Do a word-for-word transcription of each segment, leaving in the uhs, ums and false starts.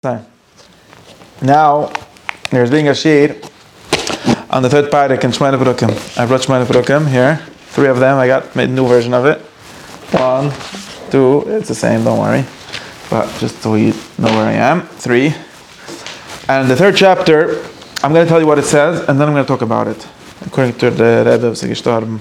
time. Now, there's being a shir on the third parak in Shemona Perukim. I brought Shemona Perukim here. Three of them. I got made a new version of it. One, two. It's the same. Don't worry. But just so you know where I am. Three. And the third chapter, I'm going to tell you what it says, and then I'm going to talk about it. According to the Rebbe of Sigishtarm.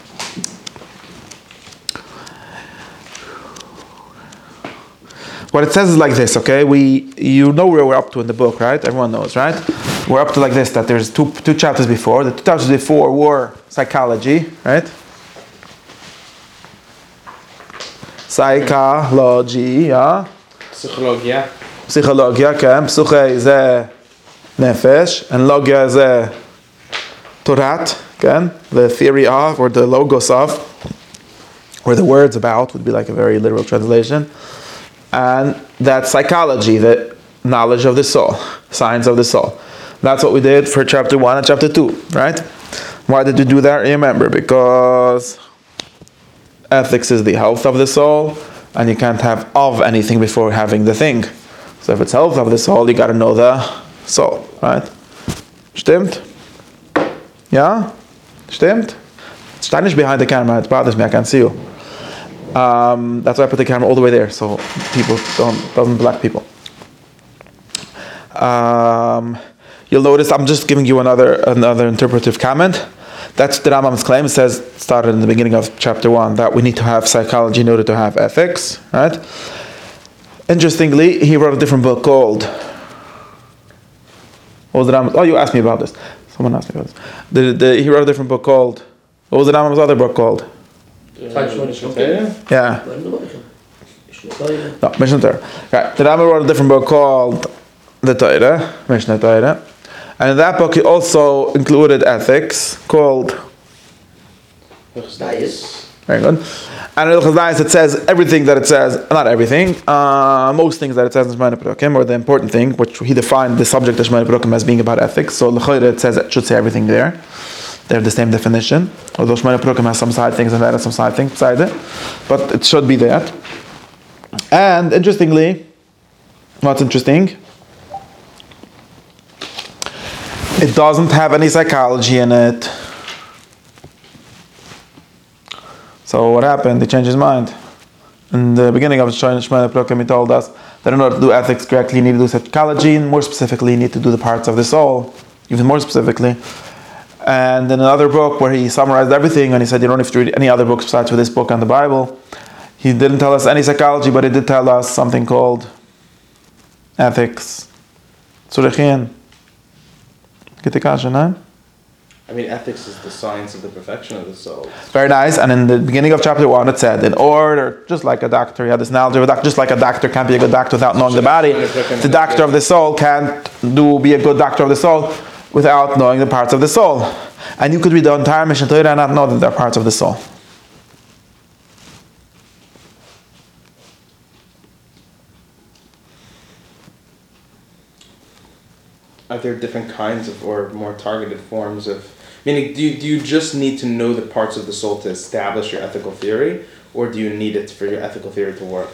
What it says is like this, okay? We, you know where we're up to in the book, right? Everyone knows, right? We're up to like this, that there's two two chapters before. The two chapters before were psychology, right? Psychology, yeah? Psychologia. Psychologia, okay. Psyche ze nefesh, and logia ze torat, okay? The theory of, or the logos of, or the words about, would be like a very literal translation. And that's psychology, the knowledge of the soul, science of the soul. That's what we did for chapter one and chapter two, right? Why did we do that? Remember, because ethics is the health of the soul, and you can't have of anything before having the thing. So if it's health of the soul, you got to know the soul, right? Stimmt? Yeah? Stimmt? Stand nicht behind the camera, it bothers me, I can't see you. Um, that's why I put the camera all the way there, so people don't doesn't block people. Um, you'll notice I'm just giving you another another interpretive comment. That's the Rambam's claim. It says, started in the beginning of chapter one, that we need to have psychology in order to have ethics, right? Interestingly, he wrote a different book called. What was the Rambam's? Oh, you asked me about this. Someone asked me about this. The, the, he wrote a different book called. What was the Rambam's other book called? Yeah. No, Mishnah Torah. Right. The Rambam wrote a different book called the Torah, Mishnah Torah, and in that book he also included ethics called. Very good. And in Hilchos Dayis it says everything that it says, not everything, uh, most things that it says in Shemona Perukim, or the important thing, which he defined the subject of Shemona Perukim as being about ethics. So l'chayra it says it should say everything there. They have the same definition, although Shemona Perukim has some side things and that has some side things beside it, but it should be that. And interestingly, what's interesting? It doesn't have any psychology in it. So what happened? He changed his mind. In the beginning of Shemona Perukim, he told us that in order to do ethics correctly, you need to do psychology, and more specifically, you need to do the parts of the soul, even more specifically. And in another book where he summarized everything, and he said you don't have to read any other books besides for this book on the Bible, he didn't tell us any psychology, but he did tell us something called ethics. Tzurichin. I mean, ethics is the science of the perfection of the soul. Very nice. And in the beginning of chapter one, it said, in order, just like a doctor, he had this knowledge of a doctor, just like a doctor can't be a good doctor without knowing the body, the doctor of the soul can't do be a good doctor of the soul without knowing the parts of the soul. And you could read the entire Mishnah Torah and not know that they're parts of the soul. Are there different kinds of, or more targeted forms of, meaning do you, do you just need to know the parts of the soul to establish your ethical theory, or do you need it for your ethical theory to work?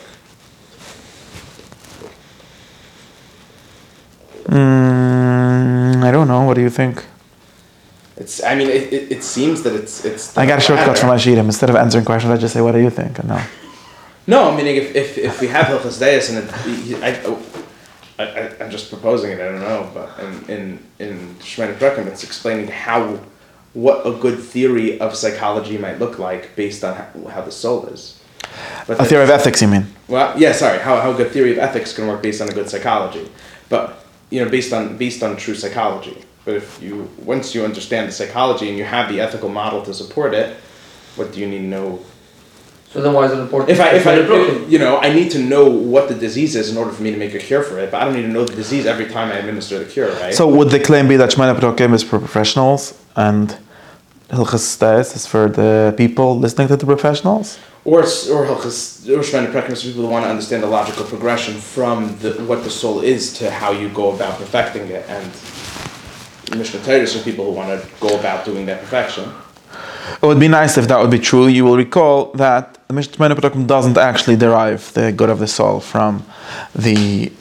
Mm, I don't know. What do you think? It's. I mean, it, it, it seems that it's it's. I got a shortcut for my sheet. Instead of answering questions, I just say, "What do you think?" And no. No, meaning if if, if we have Hilchos Dayis and it, I, I, I'm just proposing it. I don't know, but in in in Shemona Perukim, it's explaining how what a good theory of psychology might look like based on how, how the soul is. But a theory of ethics, you mean? Well, yeah. Sorry, how how a good theory of ethics can work based on a good psychology, but. You know, based on based on true psychology. But if you once you understand the psychology and you have the ethical model to support it, what do you need to know? So then, why is it important? If I if I you know I need to know what the disease is in order for me to make a cure for it, but I don't need to know the disease every time I administer the cure, right? So would the claim be that Shemona Perukim is for professionals and Hilchos Dayis is for the people listening to the professionals? Or or Hilchos or Shemona Perukim is for people who want to understand the logical progression from the what the soul is to how you go about perfecting it, and Mishnah Torah is for people who want to go about doing that perfection. It would be nice if that would be true. You will recall that the Mishnah Perukim doesn't actually derive the good of the soul from the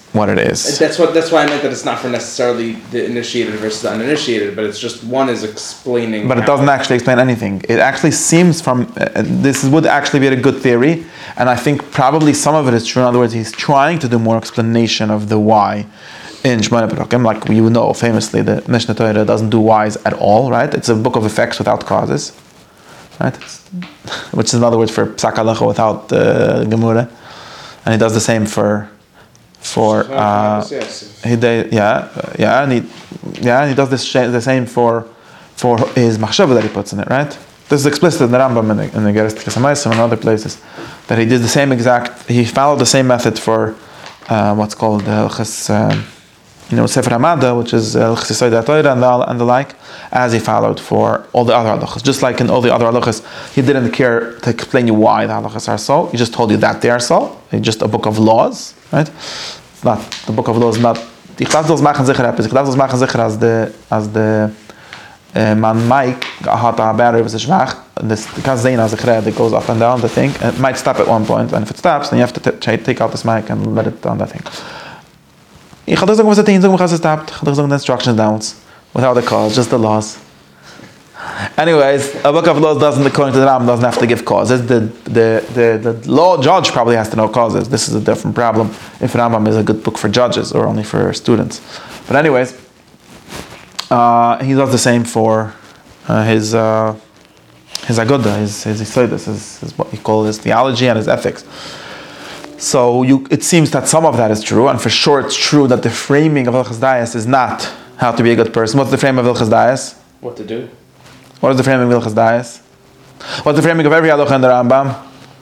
what it is. That's what. That's why I meant that it's not for necessarily the initiated versus the uninitiated, but it's just one is explaining. But it how- doesn't actually explain anything. It actually seems from, uh, this would actually be a good theory, and I think probably some of it is true. In other words, he's trying to do more explanation of the why in Shemona Perakim. Like you know, famously, the Mishnah Torah doesn't do whys at all, right? It's a book of effects without causes, right? It's, which is another word for Psak Halacha without uh, Gemura. And he does the same for, for uh, yes. he did, yeah, uh, yeah, and he, yeah, and he does this sh- the same for, for his machshava that he puts in it, right? This is explicit in the Rambam and the, in the Geras Tikkas HaMaaseh and other places that he did the same exact. He followed the same method for uh, what's called the Hilchas, uh, you know, Sefer Hamada, which is Hilchas Yesod HaTorah and the and the like, as he followed for all the other halachas. Just like in all the other halachas, he didn't care to explain you why the halachas are so. He just told you that they are so. It's just a book of laws, right? It's not the book of laws. Not ich darf das machen sicher etwas. Ich darf das machen sicher as the as the man Mike hat a battery was schwach. This because Zayn as a credit that goes up and down the thing. It might stop at one point, and if it stops, then you have to t- take out this mic and let it on that thing. Ich had sagen was the thing, sagen was stopped. Ich had sagen the instructions down without the cause, just the laws. Anyways, a book of laws doesn't, according to the Rambam, doesn't have to give causes. The, the the the law judge probably has to know causes. This is a different problem. If Rambam is a good book for judges or only for students, but anyways, uh, he does the same for uh, his uh, his aguda, his his Yesodus, his, his what he calls his theology and his ethics. So you, it seems that some of that is true, and for sure it's true that the framing of Hilchas Dayas is not how to be a good person. What's the frame of Hilchas Dayas? What to do? What is the framing of Hilchas Dayas? What's the framing of every halacha in the Rambam?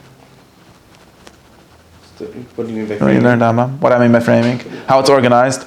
What do you mean by You framing? learned Rambam. What I mean by framing? How it's organized?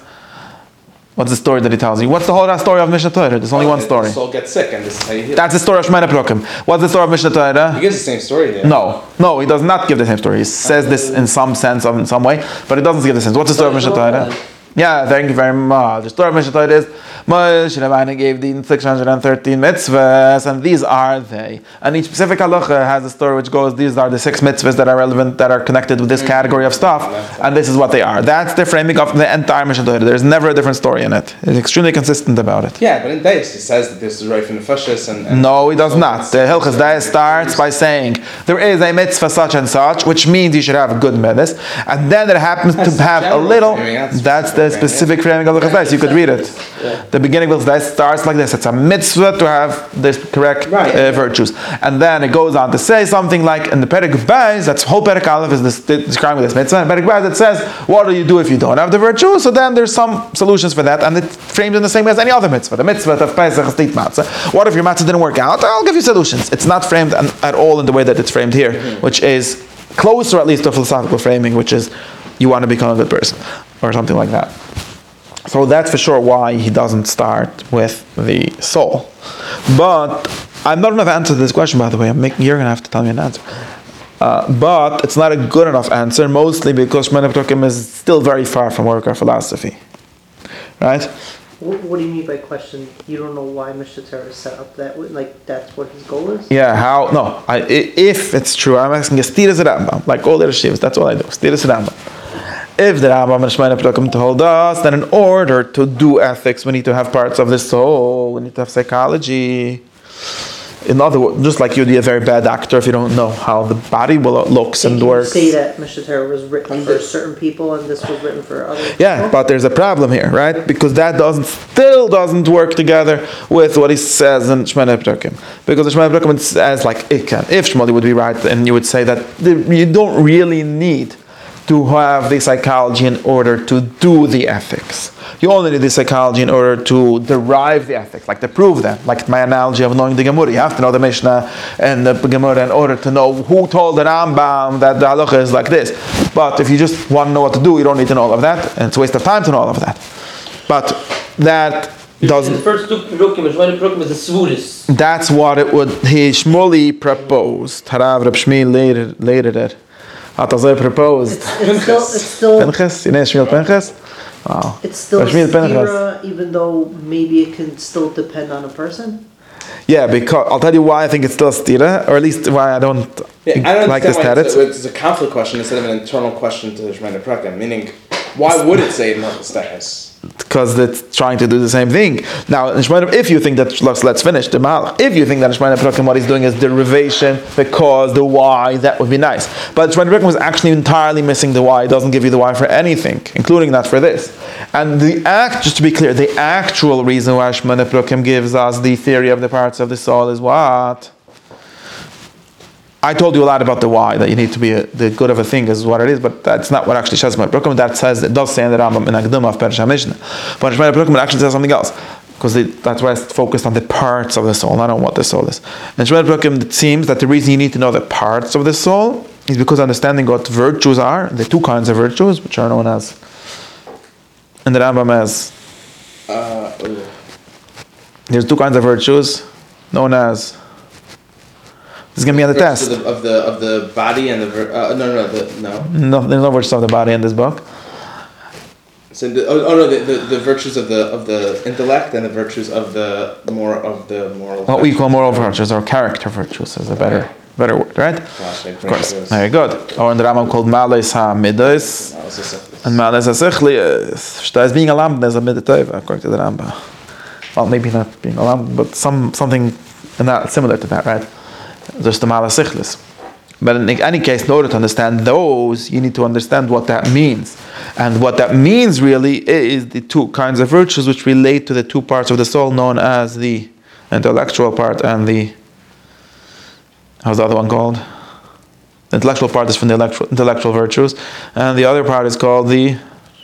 What's the story that he tells you? What's the whole story of Mishnah Torah? There's only Oh, one the- story. The soul gets sick, and this is how you heal. That's the story of Shemona Perakim. What's the story of Mishnah Torah? He gives the same story there. No, no, he does not give the same story. He says this in some sense, of in some way, but it doesn't give the sense. What's the story of Mishnah Torah? Yeah, thank you very much. The story of Mishnah Torah is Moshe Rabbeinu gave the six hundred thirteen mitzvahs, and these are they. And each specific halacha has a story which goes, these are the six mitzvahs that are relevant, that are connected with this category of stuff, and this is what they are. That's the framing of the entire Mishnah Torah. There's never a different story in it. It's extremely consistent about it. Yeah, but in Deis he says that this is right from the Fashis and, and No, he does not. The Hilchas Dayas starts by saying there is a mitzvah such and such, which means you should have a good mitzvah, and then it happens That's to have a general little. framing, that's That's the specific framing of Hilchas Dayas. You could read it. The beginning of Hilchas Dayas starts like this. It's a mitzvah to have the correct Right. uh, virtues, and then it goes on to say something like in the Perek Beis, that's whole Perek Aleph is this, describing this mitzvah. And Perek Beis it says, what do you do if you don't have the virtue? So then there's some solutions for that, and it's framed in the same way as any other mitzvah. The mitzvah of Pesach is to eat matzah. What if your matzah didn't work out? I'll give you solutions. It's not framed an, at all in the way that it's framed here, mm-hmm. which is closer at least to a philosophical framing, which is you want to become a good person or something like that. So that's for sure why he doesn't start with the soul. But I'm not enough answer to this question, by the way. I'm making, you're going to have to tell me an answer. Uh, but it's not a good enough answer, mostly because Shemona Perakim is still very far from worker philosophy. Right? What, what do you mean by question? You don't know why Mishnah Torah is set up that way? Like, that's what his goal is? Yeah, how? No, I, if it's true, I'm asking a Stiras Rambam, like all the Rishivas, that's all I do, Stiras Rambam. If the Rambam and Shemona Perakim told us that in order to do ethics, we need to have parts of the soul, we need to have psychology. In other words, just like you'd be a very bad actor if you don't know how the body will looks and Can works. you say that Mishnah Torah was written for certain people and this was written for other people? Yeah, but there's a problem here, right? Because that doesn't still doesn't work together with what he says in Shemona Perakim. Because the Shemona Perakim says like it can. If Shmuley would be right, and you would say that you don't really need to have the psychology in order to do the ethics. You only need the psychology in order to derive the ethics, like to prove them. Like my analogy of knowing the Gemara. You have to know the Mishnah and the Gemara in order to know who told the Rambam that the halacha is like this. But if you just want to know what to do, you don't need to know all of that, and it's a waste of time to know all of that. But that doesn't. The first two Perukim, Shemona Perakim is the Svuris. That's what it would. He Shmuley proposed. Harav Reb Shmuel later later that. Had also proposed. It's, it's still, it's still, Pinchas, you know Shmuel Pinchas? Wow. it's still a Shmuel Pinchas. stira, even though maybe it can still depend on a person. Yeah, because I'll tell you why I think it's still a stira, or at least why I don't Yeah, I don't like this understand why teretz. it's, a, it's a conflict question instead of an internal question to the Shemona Perakim. Meaning, Why would it say Hilchos Dayas? Because it's trying to do the same thing. Now, if you think that, let's, let's finish the Malach. If you think that Shemana Prakim, what he's doing is derivation, because the why, that would be nice. But Shemana Prakim was actually entirely missing the why. It doesn't give you the why for anything, including not for this. And the act, just to be clear, the actual reason why Shemana Prakim gives us the theory of the parts of the soul is what? I told you a lot about the why, that you need to be a, the good of a thing is what it is, but that's not what actually says Shemana Prakim. That says, it does say in the Rambam in Akdama of Perish HaMishnah. But Shemana Prakim actually says something else, because that's why it's focused on the parts of the soul, not on what the soul is. In Shemana Prakim, it seems that the reason you need to know the parts of the soul is because understanding what virtues are, the two kinds of virtues, which are known as, in the Rambam as, Uh, there's two kinds of virtues, known as, this is going to be on the test. Of the, of the of the body and the ver- uh, no no the, no No, there's no virtues of the body in this book. so the, oh, oh no the, the, the virtues of the of the intellect and the virtues of the more of the moral. What we call moral virtues or character virtues is a better better word, right? Gosh, Of course. Very good. Or in the Rambam called Malais HaMidos and Malais HaSichlius. As being a lamb, there's a Midatova, according to the Rambam. Well, maybe not being a lamb, but some something in that, similar to that, right? Just the Malais HaSichlius. But in any case, in order to understand those, you need to understand what that means. And what that means really is the two kinds of virtues which relate to the two parts of the soul known as the intellectual part and the, how's the other one called? The intellectual part is from the intellectual, intellectual virtues, and the other part is called the...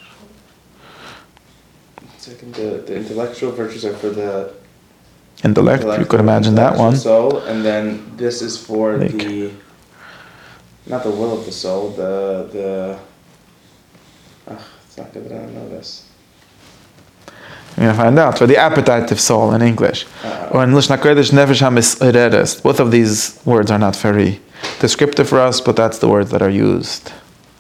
Second, the, the intellectual virtues are for the intellect, you could imagine that one. Soul, and then this is for like. the, not the will of the soul, the, the, ugh, it's not good that I don't know this. You're going to find out. For the appetite of soul in English. Uh, or in Lishna Kodesh, Nefesh HaMisreres. Both of these words are not very descriptive for us, but that's the words that are used.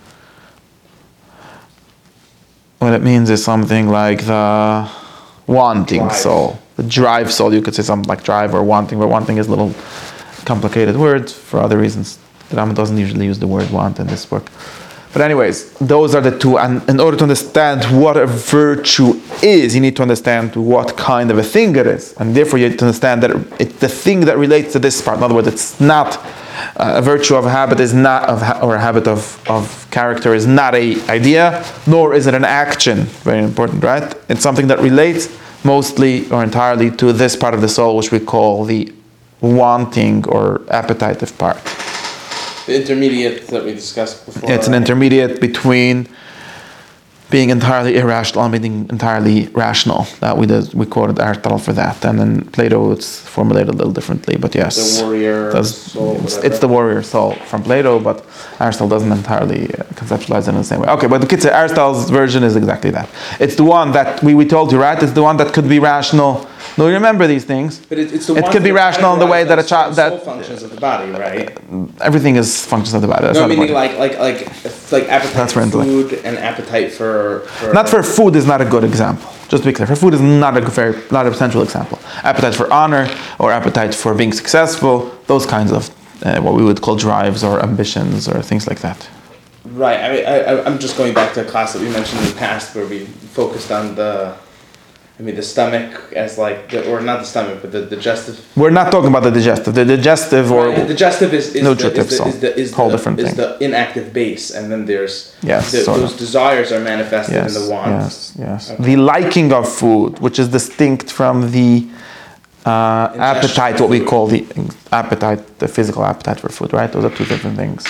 What it means is something like the wanting drive. soul. The drive soul, you could say something like drive or wanting, but wanting is a little complicated word for other reasons. The Rambam doesn't usually use the word want in this book. But anyways, those are the two, and in order to understand what a virtue is, you need to understand what kind of a thing it is. And therefore you need to understand that it's the thing that relates to this part. In other words, it's not uh, a virtue of a habit is not of ha- or a habit of, of character is not a idea, nor is it an action. Very important, right? It's something that relates mostly or entirely to this part of the soul, which we call the wanting or appetitive part. The intermediate that we discussed before. It's an intermediate between being entirely irrational and being entirely rational. That we did, we quoted Aristotle for that, and in Plato it's formulated a little differently. But yes, the warrior does, soul. It's, it's the warrior soul from Plato, but Aristotle doesn't entirely uh, conceptualize it in the same way. Okay, but the kids say Aristotle's version is exactly that. It's the one that we, we told you, right? It's the one that could be rational. No, you remember these things. But it, it's the it one could be rational in the way that a child that soul functions of the body, right? Everything is functions of the body. That's no, not meaning important. like like like it's like appetite That's for for food and appetite for, for not for food is not a good example. Just to be clear, for food is not a very not a potential example. Appetite for honor or appetite for being successful, those kinds of uh, what we would call drives or ambitions or things like that. Right. I mean, I, I'm just going back to a class that we mentioned in the past where we focused on the, I mean, the stomach as like, the, or not the stomach, but the digestive. We're not talking about the digestive. The digestive or Right, the digestive is, is, nutritive the, is, the, is, the, is, whole the, different is thing. the inactive base, and then there's Yes, the, sort those of. desires are manifested yes, in the wants. yes, yes. Okay. The liking of food, which is distinct from the uh, appetite, what we call the appetite, the physical appetite for food, right? Those are two different things.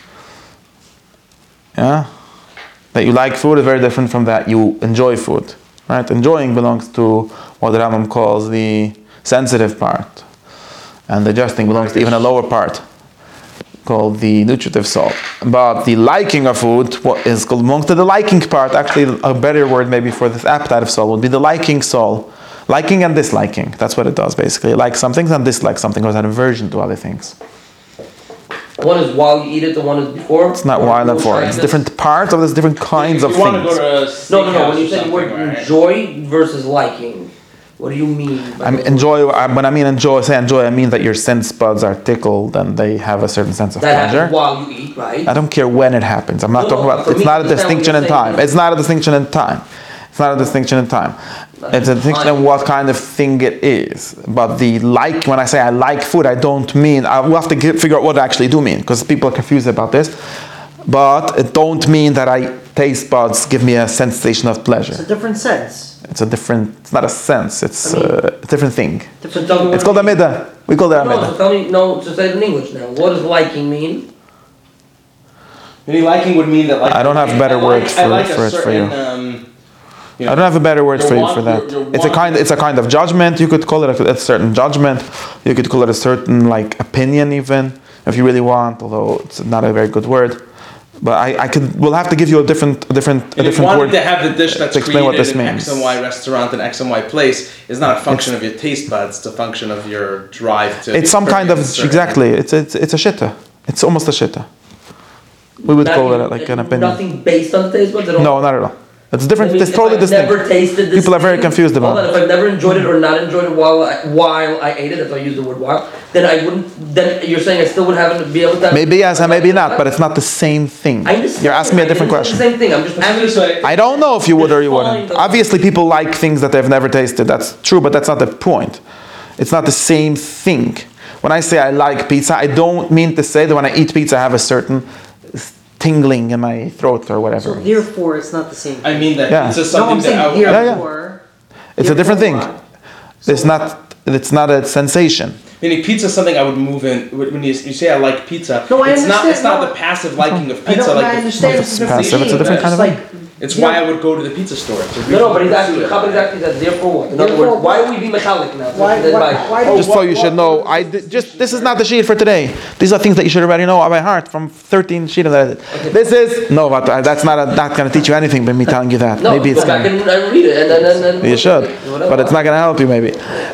Yeah, that you like food is very different from that you enjoy food, right? Enjoying belongs to what the Rambam calls the sensitive part, and digesting belongs to even a lower part called the nutritive soul. But the liking of food, what is called belongs to the liking part. Actually, a better word maybe for this appetite of soul would be the liking soul. Liking and disliking. That's what it does basically. It likes some things and dislikes something, or has an aversion to other things. One is while you eat it, the one is before. It's not while and for. It's different parts of this, different kinds of you want to things. go to a No, no, no. When you steakhouse said the or word something, right? enjoy versus liking. What do you mean? By I mean, those enjoy. words? I- When I mean enjoy, say enjoy, I mean that your sense buds are tickled and they have a certain sense of That pleasure. happens while you eat, right? I don't care when it happens. I'm not No, talking no, about. for It's me, not a understand what distinction you're in saying. time. It's not a distinction in time. It's not a distinction in time. It's a distinction in what kind of thing it is. But the like, when I say I like food, I don't mean. I will have to get, figure out what I actually do mean, because people are confused about this. But it don't mean that I taste buds give me a sensation of It's pleasure. a different sense. It's a different. It's not a sense. It's I mean- uh, a different thing. Different So tell me It's what called a midah. We call that a No, so midah. tell me, no, just say it in English now. What does liking mean? Maybe liking would mean that like I don't have better I words like, I for- like a for it for certain, you. Um, you know, I don't have a better word your for you want- for that. your- your It's a want- kind. It's a kind of judgment. You could call it a, a certain judgment. You could call it a certain like opinion, even if you really want. Although it's not a very good word. But I, I could. We'll have to give you a different, a different, a And different wanting word. to have the dish that's to explain what created this in means. X and Y restaurant and X and Y place is not a function of your taste buds. It's a function of your drive to. It's some kind of experience certain- exactly. It's it's it's a shitta. It's almost a shitta. We would call Nothing- it like an opinion. Nothing based on taste buds at all? No, not at all. It's different. That means It's totally if I've distinct. never tasted this People are very thing- confused about Hold on, it. if I've never enjoyed it or not enjoyed it while I, while I ate it, if I use the word while, then I wouldn't. Then you're saying I still would have be able to. Have Maybe yes and maybe not, but it's not the same thing. I understand. You're asking me a different I didn't say question. The same thing. I'm just. I'm just like- I don't know if you would or you Define wouldn't. the- Obviously, people like things that they've never tasted. That's true, but that's not the point. It's not the same thing. When I say I like pizza, I don't mean to say that when I eat pizza, I have a certain tingling in my throat or whatever. So therefore, it's not the same. I mean that Yeah. it's just No, something I'm saying that I, Yeah, yeah. therefore. It's a different thing. therefore- It's not. It's not a sensation. meaning pizza is something I would move in when you, you say I like pizza. No, I it's not. understand, It's not no. the passive liking of I pizza. don't like I the- understand It's it's a different passive, it's a thing, different but kind of it's like, It's yeah. why I would go to the pizza store. It's a No, no, but reason he's to asking. pursue it. Chab exactly that. Therefore, what? In other Therefore words, why what? would we be metallic now? Why, Then why, by- why do Just so you should know, I did, just this is not the sheet for today. These are things that you should already know by heart from thirteen sheet that I did. This is no, but I- that's not a, not going to teach you anything by me telling you that. No, Maybe it's go back going. and, and read it, and then and, then You should, whatever. but it's not going to help you maybe.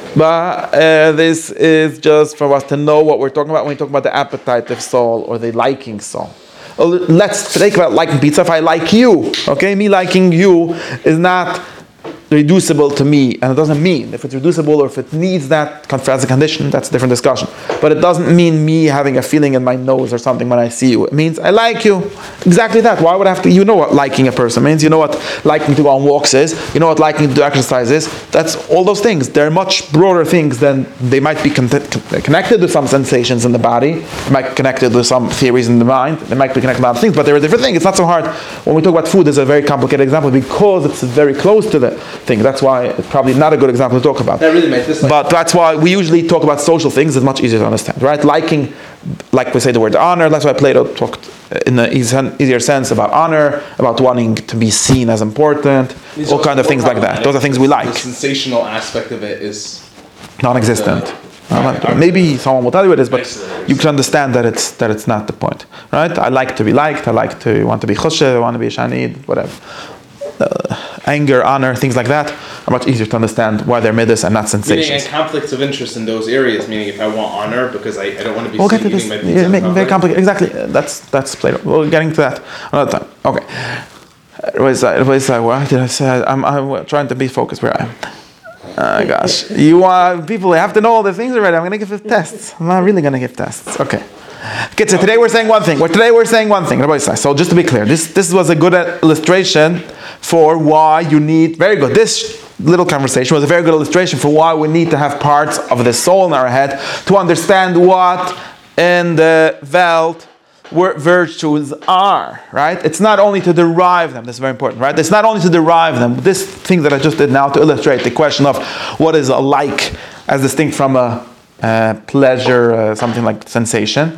But uh, this is just for us to know what we're talking about when we talk about the appetitive soul or the liking soul. Well, let's think about liking pizza. If I like you, okay, me liking you is not reducible to me, and it doesn't mean if it's reducible or if it needs that as a condition, that's a different discussion. But it doesn't mean me having a feeling in my nose or something when I see you. It means I like you. Exactly that. Why would I have to? You know what liking a person means. You know what liking to go on walks is. You know what liking to do exercise is. That's all those things. They're much broader things than they might be con- con- connected with some sensations in the body. They might be connected with some theories in the mind. They might be connected with other things, but they're a different thing. It's not so hard. When we talk about food, it's a very complicated example because it's very close to the thing. That's why it's probably not a good example to talk about. That really makes this. Like, But that's why we usually talk about social things. It's much easier to understand, right? Liking, like we say the word honor. That's why Plato talked in an easier sense about honor, about wanting to be seen as important, these all are kind of things like that. problematic. Those are things we The like, sensational aspect of it is. non-existent. Uh, Maybe someone will tell you it is, but Excellent. you can understand that it's that it's not the point, right? I like to be liked. I like to want to be choshev. I want to be shanid, whatever. Uh, anger, honor, things like that are much easier to understand why they're midas and not Meaning sensations. and conflicts of interest in those areas. Meaning, if I want honor because I, I don't want to be We'll get seen to this. eating my Yeah, pizza in making very public. complicated. Exactly. Uh, That's that's Plato. We're getting to that another time. Okay. Uh, What is that? What is that? What did I say? I'm, I'm trying to be focused where I am. Oh gosh, you want people have to know all the things already. I'm going to give you tests. I'm not really going to give tests. Okay. Okay, so today we're saying one thing. Well, today we're saying one thing. Rabbi Yisrael. So just to be clear, this this was a good illustration for why you need. Very good. This little conversation was a very good illustration for why we need to have parts of the soul in our head to understand what in the Welt where virtues are, right? It's not only to derive them, that's very important, right? It's not only to derive them, this thing that I just did now to illustrate the question of what is a like as distinct from a uh, pleasure, uh, something like sensation,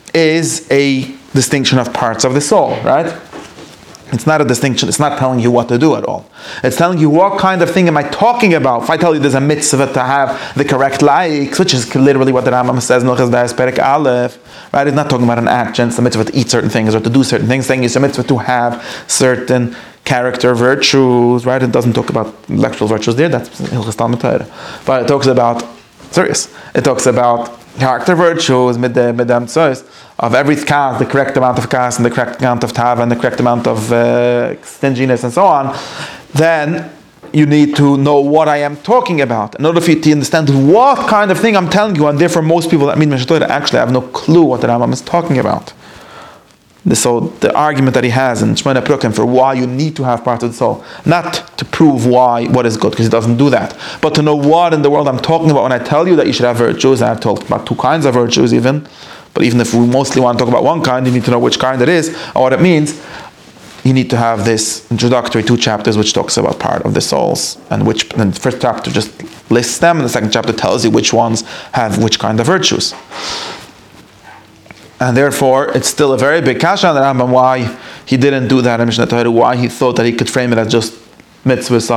is a distinction of parts of the soul, right? It's not a distinction, it's not telling you what to do at all. It's telling you what kind of thing am I talking about. If I tell you there's a mitzvah to have the correct likes, which is literally what the Rambam says in Hilchos Da'as Perek Aleph, right? It's not talking about an action, it's a mitzvah to eat certain things or to do certain things. It's saying it's a mitzvah to have certain character virtues, right? It doesn't talk about intellectual virtues there, that's Hilchos Talmud Torah. But it talks about, serious, it talks about character virtues, mid the mitzvahs, of every kas, the correct amount of kas and the correct amount of tava and the correct amount of uh, stinginess and so on, then you need to know what I am talking about. In order for you to understand what kind of thing I'm telling you, and therefore most people that meet Mishnah Torah actually have no clue what the Rambam is talking about. So the argument that he has in Shemona Perukim for why you need to have part of the soul, not to prove why what is good, because he doesn't do that, but to know what in the world I'm talking about when I tell you that you should have virtues. And I've talked about two kinds of virtues even, but even if we mostly want to talk about one kind, you need to know which kind it is and what it means. You need to have this introductory two chapters which talks about part of the souls, and which and the first chapter just lists them, and the second chapter tells you which ones have which kind of virtues. And therefore, it's still a very big kasha on the Rambam why he didn't do that in Mishnah Torah, why he thought that he could frame it as just mitzvahs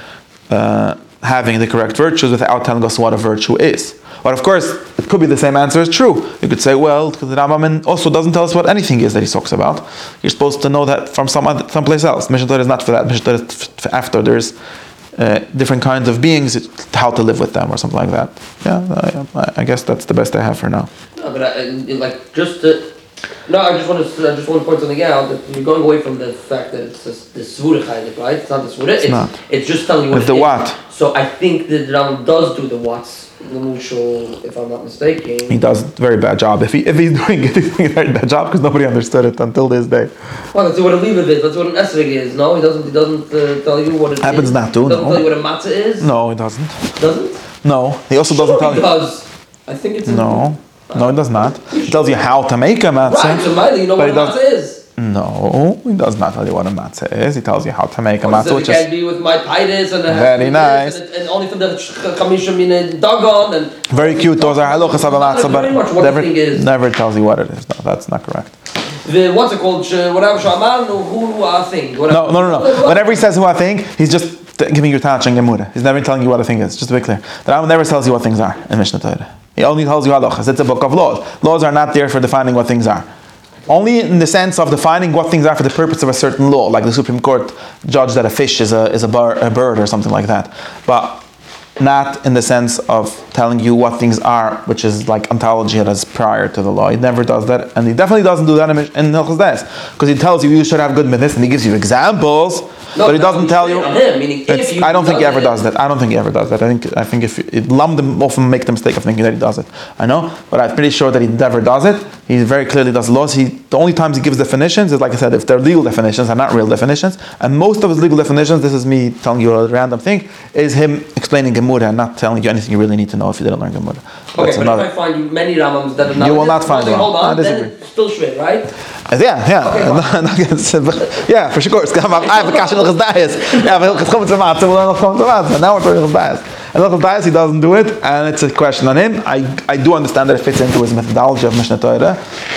of uh, having the correct virtues without telling us what a virtue is. But of course, it could be the same answer is true. You could say, well, because the Rambam also doesn't tell us what anything is that he talks about. You're supposed to know that from some other, someplace else. Mishnah Torah is not for that. Mishnah Torah is for after there's uh, different kinds of beings, how to live with them or something like that. Yeah, I, I guess that's the best I have for now. No, but I, like just to, no, I just want to I just want to point something out that you're going away from the fact that it's just the svura chaylik, right? It's not the svura. It's, it's not. It's just telling you what it's it the is. what. So I think that the Rambam does do the what's Lemushal, if I'm not mistaken. He does a very bad job. If he if he's doing it, he's doing a very bad job because nobody understood it until this day. Well, that's what a leaver is. That's what an esrog is. No, he doesn't. He doesn't uh, tell you what it happens is. not to. He doesn't No. tell you what a matzah is. No, he doesn't. Doesn't? No, he also Sure doesn't tell he you. does. I think it's. No. No, it does not. He tells you how to make a matzah. Right, so Miley, you know but what a he matzah is. No, he does not tell you what a matzah is. He tells you how to make a Well, matzah, so which it is can be with my pitis and a very nice. and, and only from the chamishim in a dagon and very cute. Those are halachas of a matzah, but very much what never, the thing is. never tells you what it is. No, that's not correct. The, what's it called? Sh- Whatever shaman or who I think. No, no, no, no. Whenever he says who I think, he's just giving you Tach and Gemura. He's never telling you what a thing is. Just to be clear, the Rambam never tells you what things are in Mishnah Torah. He only tells you halachas. It's a book of laws. Laws are not there for defining what things are. Only in the sense of defining what things are for the purpose of a certain law, like the Supreme Court judged that a fish is a is a, bar, a bird or something like that, but not in the sense of telling you what things are, which is like ontology that is prior to the law. He never does that, and he definitely doesn't do that in Hilchos Dais, because he tells you you should have good midas, and he gives you examples, no, but he doesn't tell you. Him, meaning if you I don't think he ever it. does that. I don't think he ever does that. I think I think if it lump them often make the mistake of thinking that he does it. I know, but I'm pretty sure that he never does it. He very clearly does laws. He the only times he gives definitions is, like I said, if they're legal definitions, they're not real definitions. And most of his legal definitions, this is me telling you a random thing, is him explaining Gemara and not telling you anything you really need to know if you didn't learn Gemara. Okay, but another. If I find you many Ramams that are not, you will not find one. Hold on, I then it's still shvit, right? Uh, yeah, yeah, okay, yeah, for sure. I have a kasha in Hilchos Dais. Yeah, but Hilchos Chumash Matzah will not come to Matzah. Now we're talking Hilchos Dais. And Hilchos Dais, he doesn't do it, and it's a question on him. I I do understand that it fits into his methodology of Mishnah Torah,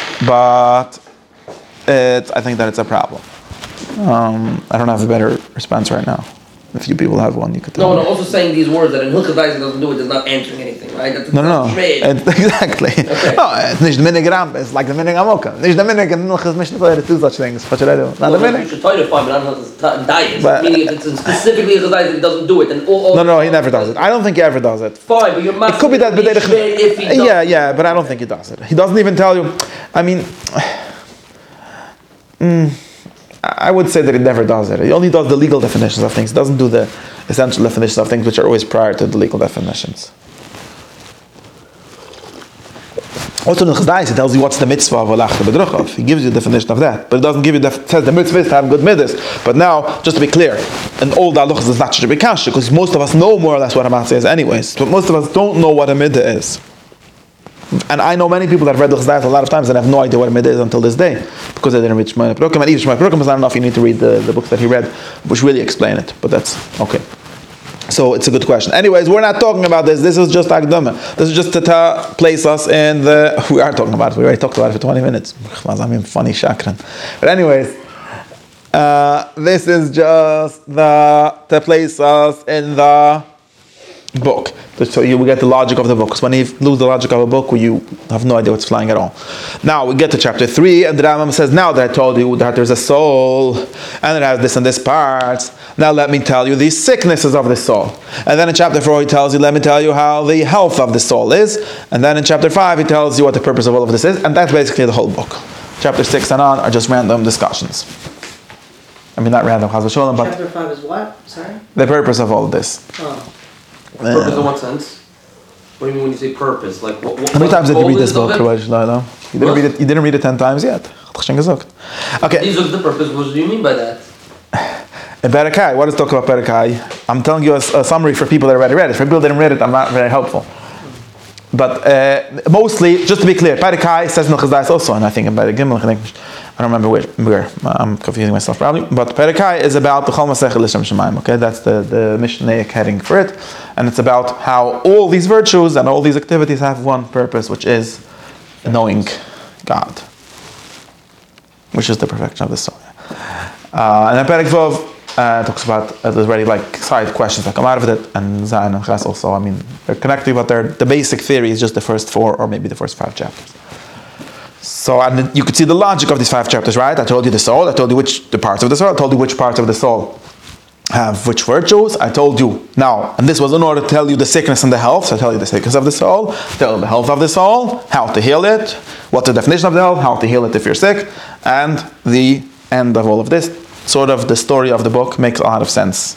but it, I think that it's a problem. Um, I don't have a better response right now. If you people have one, you could tell No, me. no, also saying these words that in Hilchos Dais doesn't do it is not answering anything, right? That's, No, no, no. It, exactly. Okay. No, it's not the minig Ram. It's like the minig Amoka. It's the minig and Hilchos Mishnah Torah do such things. What should I do? Not well, the you minig. should tell you fine, but not Hilchos Dais. But- Meaning if it's specifically Hilchos Dais that he doesn't do it, then all, all No, no, he never does it. I don't think he ever does it. Fine, but you're It could be that, but they if he does. yeah, yeah, but I don't think he does it. He doesn't even tell you. I mean, mm, I would say that he never does it. He only does the legal definitions of things. He doesn't do the essential definitions of things, which are always prior to the legal definitions. Also in Hilchos Dais, he tells you what's the mitzvah of Alachta B'druchav. He gives you the definition of that, but it doesn't give you the says the mitzvah is to have good midas. But now, just to be clear, in all the halachas is not such a big kasha, because most of us know more or less what a matzah is, anyways. But most of us don't know what a midah is. And I know many people that have read Hilchos Dais a lot of times and have no idea what a midah is until this day, because they didn't read Shemona Perukim. And even Shemona Perukim is not enough. You need to read the, the books that he read, which really explain it. But that's okay. So it's a good question. Anyways, we're not talking about this. This is just Akdama. This is just to ta- place us in the... We are talking about it. We already talked about it for twenty minutes. I mean, funny shakran. But anyways, uh, this is just the to place us in the book. So you will get the logic of the book. Because when you lose the logic of a book, you have no idea what's flying at all. Now we get to chapter three, and the Rambam says, now that I told you that there's a soul, and it has this and this parts, now let me tell you the sicknesses of the soul. And then in chapter four he tells you, let me tell you how the health of the soul is. And then in chapter five he tells you what the purpose of all of this is. And that's basically the whole book. Chapter six and on are just random discussions. I mean, not random, chas v'sholem, but Chapter five is what? Sorry? the purpose of all of this. Oh. Purpose in what sense? What do you mean when you say purpose? Like what? what How many what times did you read this goal book? is of it? No, no. You didn't What? read it. You didn't read it ten times yet. Okay. These are the purpose. What do you mean by that? In Berekai, what is talk about Berekai? I'm telling you a, a summary for people that already read it. For people that didn't read it, I'm not very helpful. But uh, mostly, just to be clear, Berekai says in Chazais also, and I think in Perek Gimel, I think, I don't remember where, where. I'm confusing myself probably. But Berekai is about the Chol Masech L'Shem Shemaim. Okay, that's the the Mishnaic heading for it, and it's about how all these virtues and all these activities have one purpose, which is knowing God, which is the perfection of the soul. Uh, and then Perek Vov uh, talks about uh, there's already like side questions that come out of it, and Zayin and Ches also. I mean, they're connected, but they're, the basic theory is just the first four or maybe the first five chapters. So, and you could see the logic of these five chapters, right? I told you the soul. I told you which the parts of the soul. I told you which parts of the soul have which virtues. I told you now, and this was in order to tell you the sickness and the health. So I tell you the sickness of the soul, tell you the health of the soul, how to heal it, what's the definition of the health, how to heal it if you're sick, and the end of all of this. Sort of the story of the book makes a lot of sense.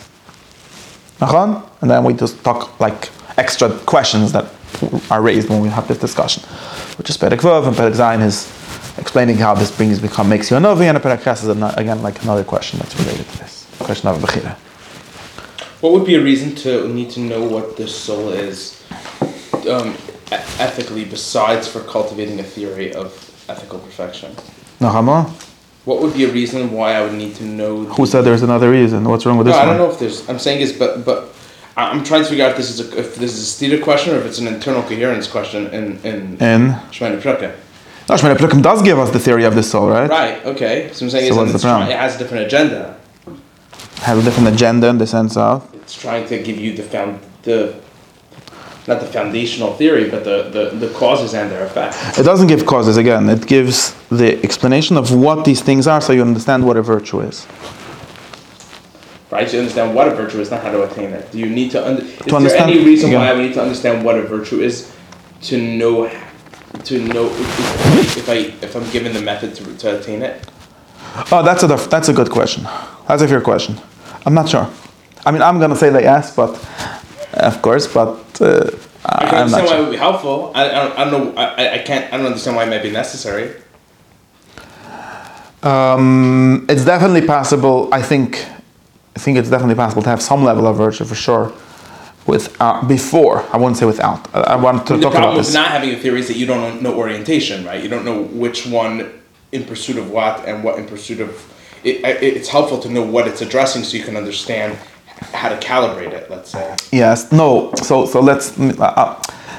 And then we just talk like extra questions that are raised when we have this discussion, which is Perek Vav, and Perek Zayin is explaining how this brings become makes you a Novi, and Perek Ches is again like another question that's related to this question of Bechira. What would be a reason to need to know what the soul is um, ethically, besides for cultivating a theory of ethical perfection? Nachama? What would be a reason why I would need to know? Who said there's another reason? What's wrong with No, this I one? don't know if there's. I'm saying is, but but I- I'm trying to figure out if this is a, if this is a stated question or if it's an internal coherence question in in In Shemana Pruka. no, Shemana Prukim does give us the theory of the soul, right? Right. Okay. So I'm saying So is what's it's the problem? try- it has a different agenda. Has a different agenda in the sense of It's trying to give you the found the not the foundational theory, but the, the, the causes and their effects. it doesn't give causes again. It gives the explanation of what these things are, so you understand what a virtue is. Right? To understand what a virtue is, not how to attain it. Do you need to under? Is there understand- any reason again. why I would need to understand what a virtue is to know to know if, if I if I'm given the method to, to attain it? Oh, that's a that's a good question. That's a fair question. I'm not sure. I mean, I'm gonna say that yes, but of course, but uh, I can I'm understand not why sure. it would be helpful. I, I, don't, I don't know. I, I can't. I don't understand why it might be necessary. Um, it's definitely possible. I think. I think it's definitely possible to have some level of virtue for sure. With uh, before, I wouldn't say without. I, I want to The talk about problem with this. not having a theory is that you don't know orientation, right? You don't know which one in pursuit of what and what in pursuit of. It, it, it's helpful to know what it's addressing so you can understand how to calibrate it. Let's say. Yes. No. So so let's. Uh,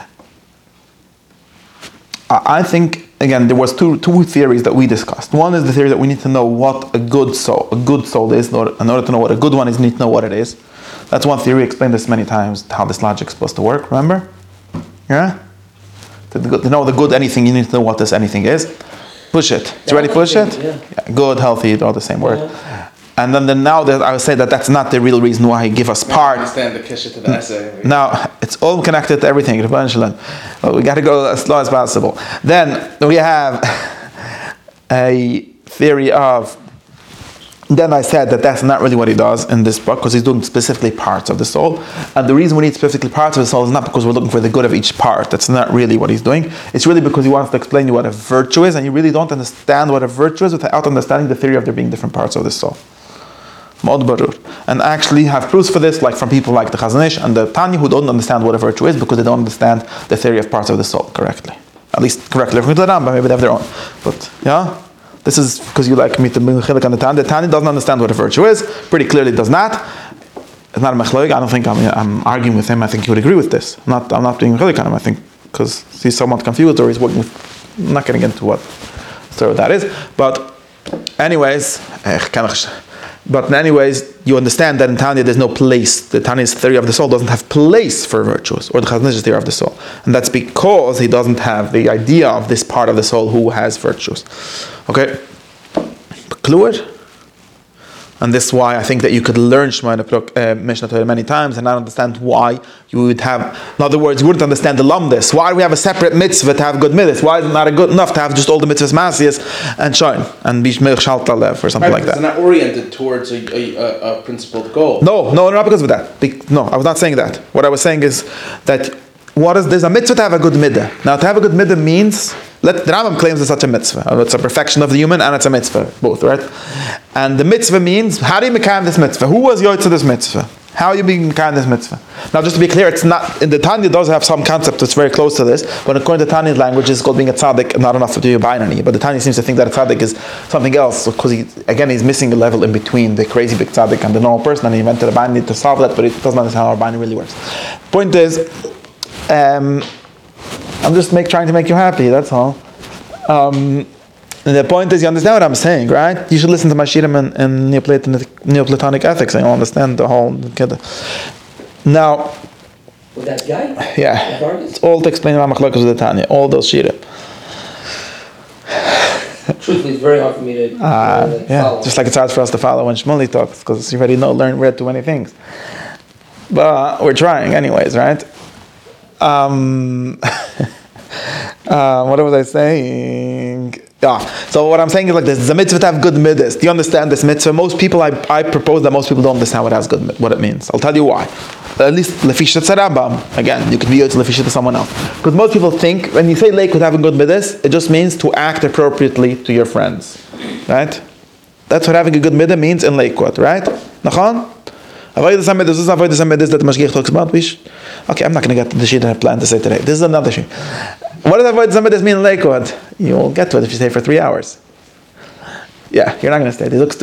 I think again there was two two theories that we discussed. One is the theory that we need to know what a good soul a good soul is. In order, in order to know what a good one is, you need to know what it is. That's one theory. We explained this many times how this logic is supposed to work. Remember? Yeah. To, to know the good anything, you need to know what this anything is. Push it. It's ready. Push it. Yeah. Yeah, good, healthy, they're all the same word. Yeah. And then, then now that I would say that that's not the real reason why he give us I part. understand the kisha to the essay. Now it's all connected to everything. Well, we got to go as slow as possible. Then we have a theory of. Then I said that that's not really what he does in this book because he's doing specifically parts of the soul. And the reason we need specifically parts of the soul is not because we're looking for the good of each part. That's not really what he's doing. It's really because he wants to explain you what a virtue is, and you really don't understand what a virtue is without understanding the theory of there being different parts of the soul. And actually have proofs for this, like from people like the Chazon Ish and the Tanya, who don't understand what a virtue is because they don't understand the theory of parts of the soul correctly. At least correctly. From the Rambam, maybe they have their own. But yeah, this is because you like me to bring Chilik on the Tanya. The Tanya doesn't understand what a virtue is. Pretty clearly does not. It's not a mechloig. I don't think I'm, I'm arguing with him. I think he would agree with this. I'm not, I'm not being Chilik on him. I think because he's somewhat confused or he's working with, I'm not getting into what story that is. But anyways, But anyways, you understand that in Tanya there's no place. The Tanya's theory of the soul doesn't have place for virtues, or the Chazon Ish's theory of the soul. And that's because he doesn't have the idea of this part of the soul who has virtues. Okay? Clear? And this is why I think that you could learn Shema uh, Mishnah Torah many times and not understand why you would have, in other words, you wouldn't understand the lumdis. Why do we have a separate mitzvah to have good mitzvahs? Why is it not good enough to have just all the mitzvahs masiyas and shoin and be shmir shalt alev or something right, like that? It's not oriented towards a, a, a, a principled goal. No, no, not because of that. Be- no, I was not saying that. What I was saying is that what is there's a mitzvah to have a good midah. Now, to have a good midah means, let the Rambam claims it's such a mitzvah. It's a perfection of the human and it's a mitzvah, both, right? And the mitzvah means, how do you make this mitzvah? Who was yoytz to this mitzvah? How are you being kind this mitzvah? Now, just to be clear, it's not in the Tanya does have some concept that's very close to this. But according to Tanya's language, it's called being a tzaddik, not enough to do a binary. But the Tanya seems to think that a tzaddik is something else because he, again, he's missing a level in between the crazy big tzaddik and the normal person, and he invented a binary to solve that. But it doesn't understand how a binary really works. Point is, um, I'm just make, trying to make you happy. That's all. Um, And the point is, you understand what I'm saying, right? You should listen to my shirim in, in Neoplatonic, Neoplatonic ethics, and you'll understand the whole. Now, with that guy? Yeah, it's all to explain about Machlokes of the Tanya, all those shirim. Truthfully, it's very hard for me to uh, uh, yeah, follow. Just like it's hard for us to follow when Shmuley talks, because you already know, learn, read too many things. But we're trying, anyways, right? Um, uh, what was I saying? Yeah. So what I'm saying is like this: it's a mitzvah to have good midas. Do you understand this mitzvah? Most people, I, I propose that most people don't understand what has good, what it means. I'll tell you why. At least lefishat Rambam. Again, you could be lefishat to someone else. Because most people think when you say leikut having good midas, it just means to act appropriately to your friends, right? That's what having a good midah means in leikut, right? Nachon? Avodas hamidas. This is avodas hamidas that the Mashgiach talks about. Okay, I'm not going to get to the shit that I plan to say today. This is another shit. What does avodas hamidas mean in leikut? You'll get to it if you stay for three hours. Yeah, you're not going to stay. What does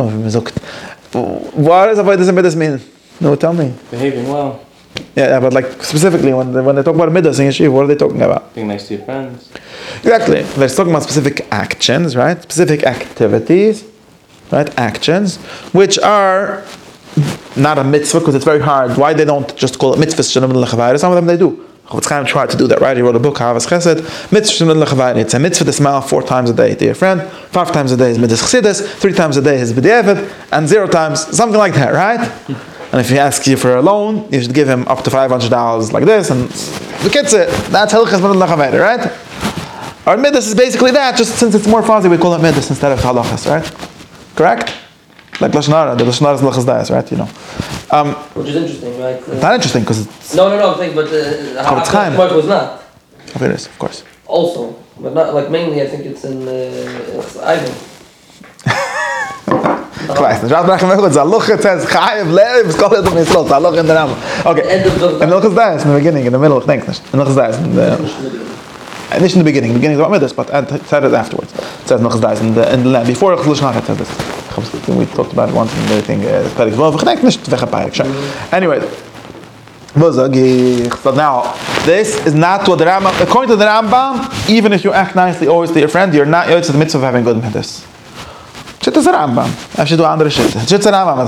avodas hamidas mean? No, tell me. Behaving well. Yeah, but like specifically when they, when they talk about midas in yeshiva, what are they talking about? Being nice to your friends. Exactly. They're talking about specific actions, right? Specific activities, right? Actions, which are not a mitzvah because it's very hard. Why they don't just call it mitzvahs? Some of them they do. Chofetz Chaim tried to do that, right? He wrote a book, Havas Chesed, mitzvah. It's a mitzvah to smile four times a day to your friend, five times a day is mitzvah chassidus, three times a day is b'diavad, and zero times something like that, right? And if he asks you for a loan, you should give him up to five hundred dollars like this, and the kids it. That's Hilchas Midas L'Chavayda, right? Our midas is basically that. Just since it's more fuzzy, we call it midas instead of halachas, right? Correct? Like Lashon Hara, the Lashon Hara is L'chas Dayas, right? You know. Um, Which is interesting, right? Uh, not interesting because it's no, no, no. I'm saying, but uh, Chofetz Chaim. Mark was not. It is, of course. Also, but not like mainly. I think it's in uh, it's Ivan. Christ, the Rabbah Mechut Zaluch says Chayev Lev is called the Misrot Zaluch in the Rambam. Okay, End of the- in the L'chas Dayas, in the beginning, in the middle, thanks. In the L'chas Dayas, in the Uh, Nicht in the beginning. The beginning is about Midas, but I said it afterwards. It says Nochas Dais in the in the land before Lashon Hara. It says this. We talked about it once in the thing. Perik Vov. Gedenkt nicht weggepaard. Sure. Anyway, so now this is not what the Rambam. According to the Rambam, even if you act nicely always to your friend, you're not. It's the mitzvah of having good midas. Shit is a Rambam. I should do andere shit. Shit is a Rambam.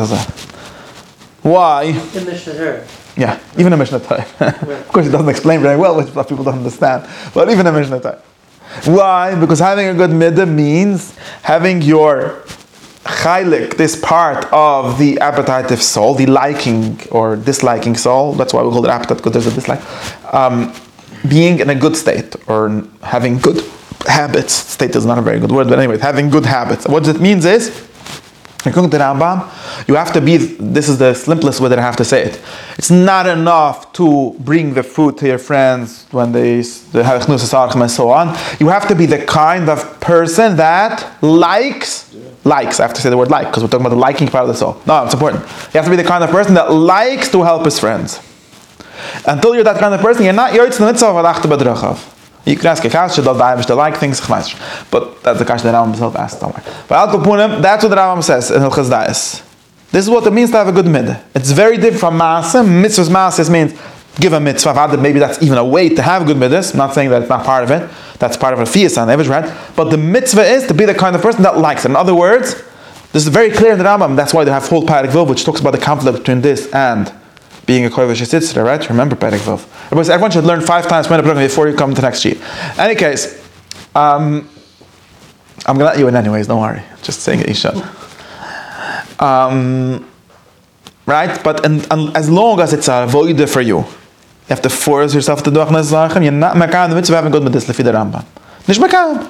Why? In Mishnah Torah. Yeah, even a Mishnah Torah. Of course, it doesn't explain very well, which people don't understand. But even a Mishnah Torah. Why? Because having a good midah means having your chaylik, this part of the appetitive soul, the liking or disliking soul. That's why we call it appetite, because there's a dislike. Um, being in a good state or having good habits. State is not a very good word, but anyway, having good habits. What it means is, according to the Rambam, you have to be, this is the simplest way that I have to say it. It's not enough to bring the food to your friends when they, they have and so on. You have to be the kind of person that likes, likes, I have to say the word like, because we're talking about the liking part of the soul. No, it's important. You have to be the kind of person that likes to help his friends. Until you're that kind of person, you're not yoytz the mitzvah of alachte bedrachav. You can ask a kasha, does the Irish like things, but that's the kasha that Rambam himself asked. But Al Kapunim, that's what the Rambam says in Hilchas Dayas. This is what it means to have a good midah. It's very different from maaseh. Mitzvahs maaseh means give a mitzvah. Maybe that's even a way to have good midas. I'm not saying that it's not part of it. That's part of a fiyas on average, right? But the mitzvah is to be the kind of person that likes it. In other words, this is very clear in the Rambam. That's why they have whole Perek Vov, which talks about the conflict between this and being a kovesh yitzra, right? Remember Perek Vov. Everyone should learn five times before you come to the next sheet. In any case, um, I'm going to let you in anyways, don't worry. Just saying it, you should. Um, right? But and, and as long as it's a void for you, you have to force yourself to do a Sachen. You're not makan the mitzvah having good with this lefi the Rambam. Nicht makan.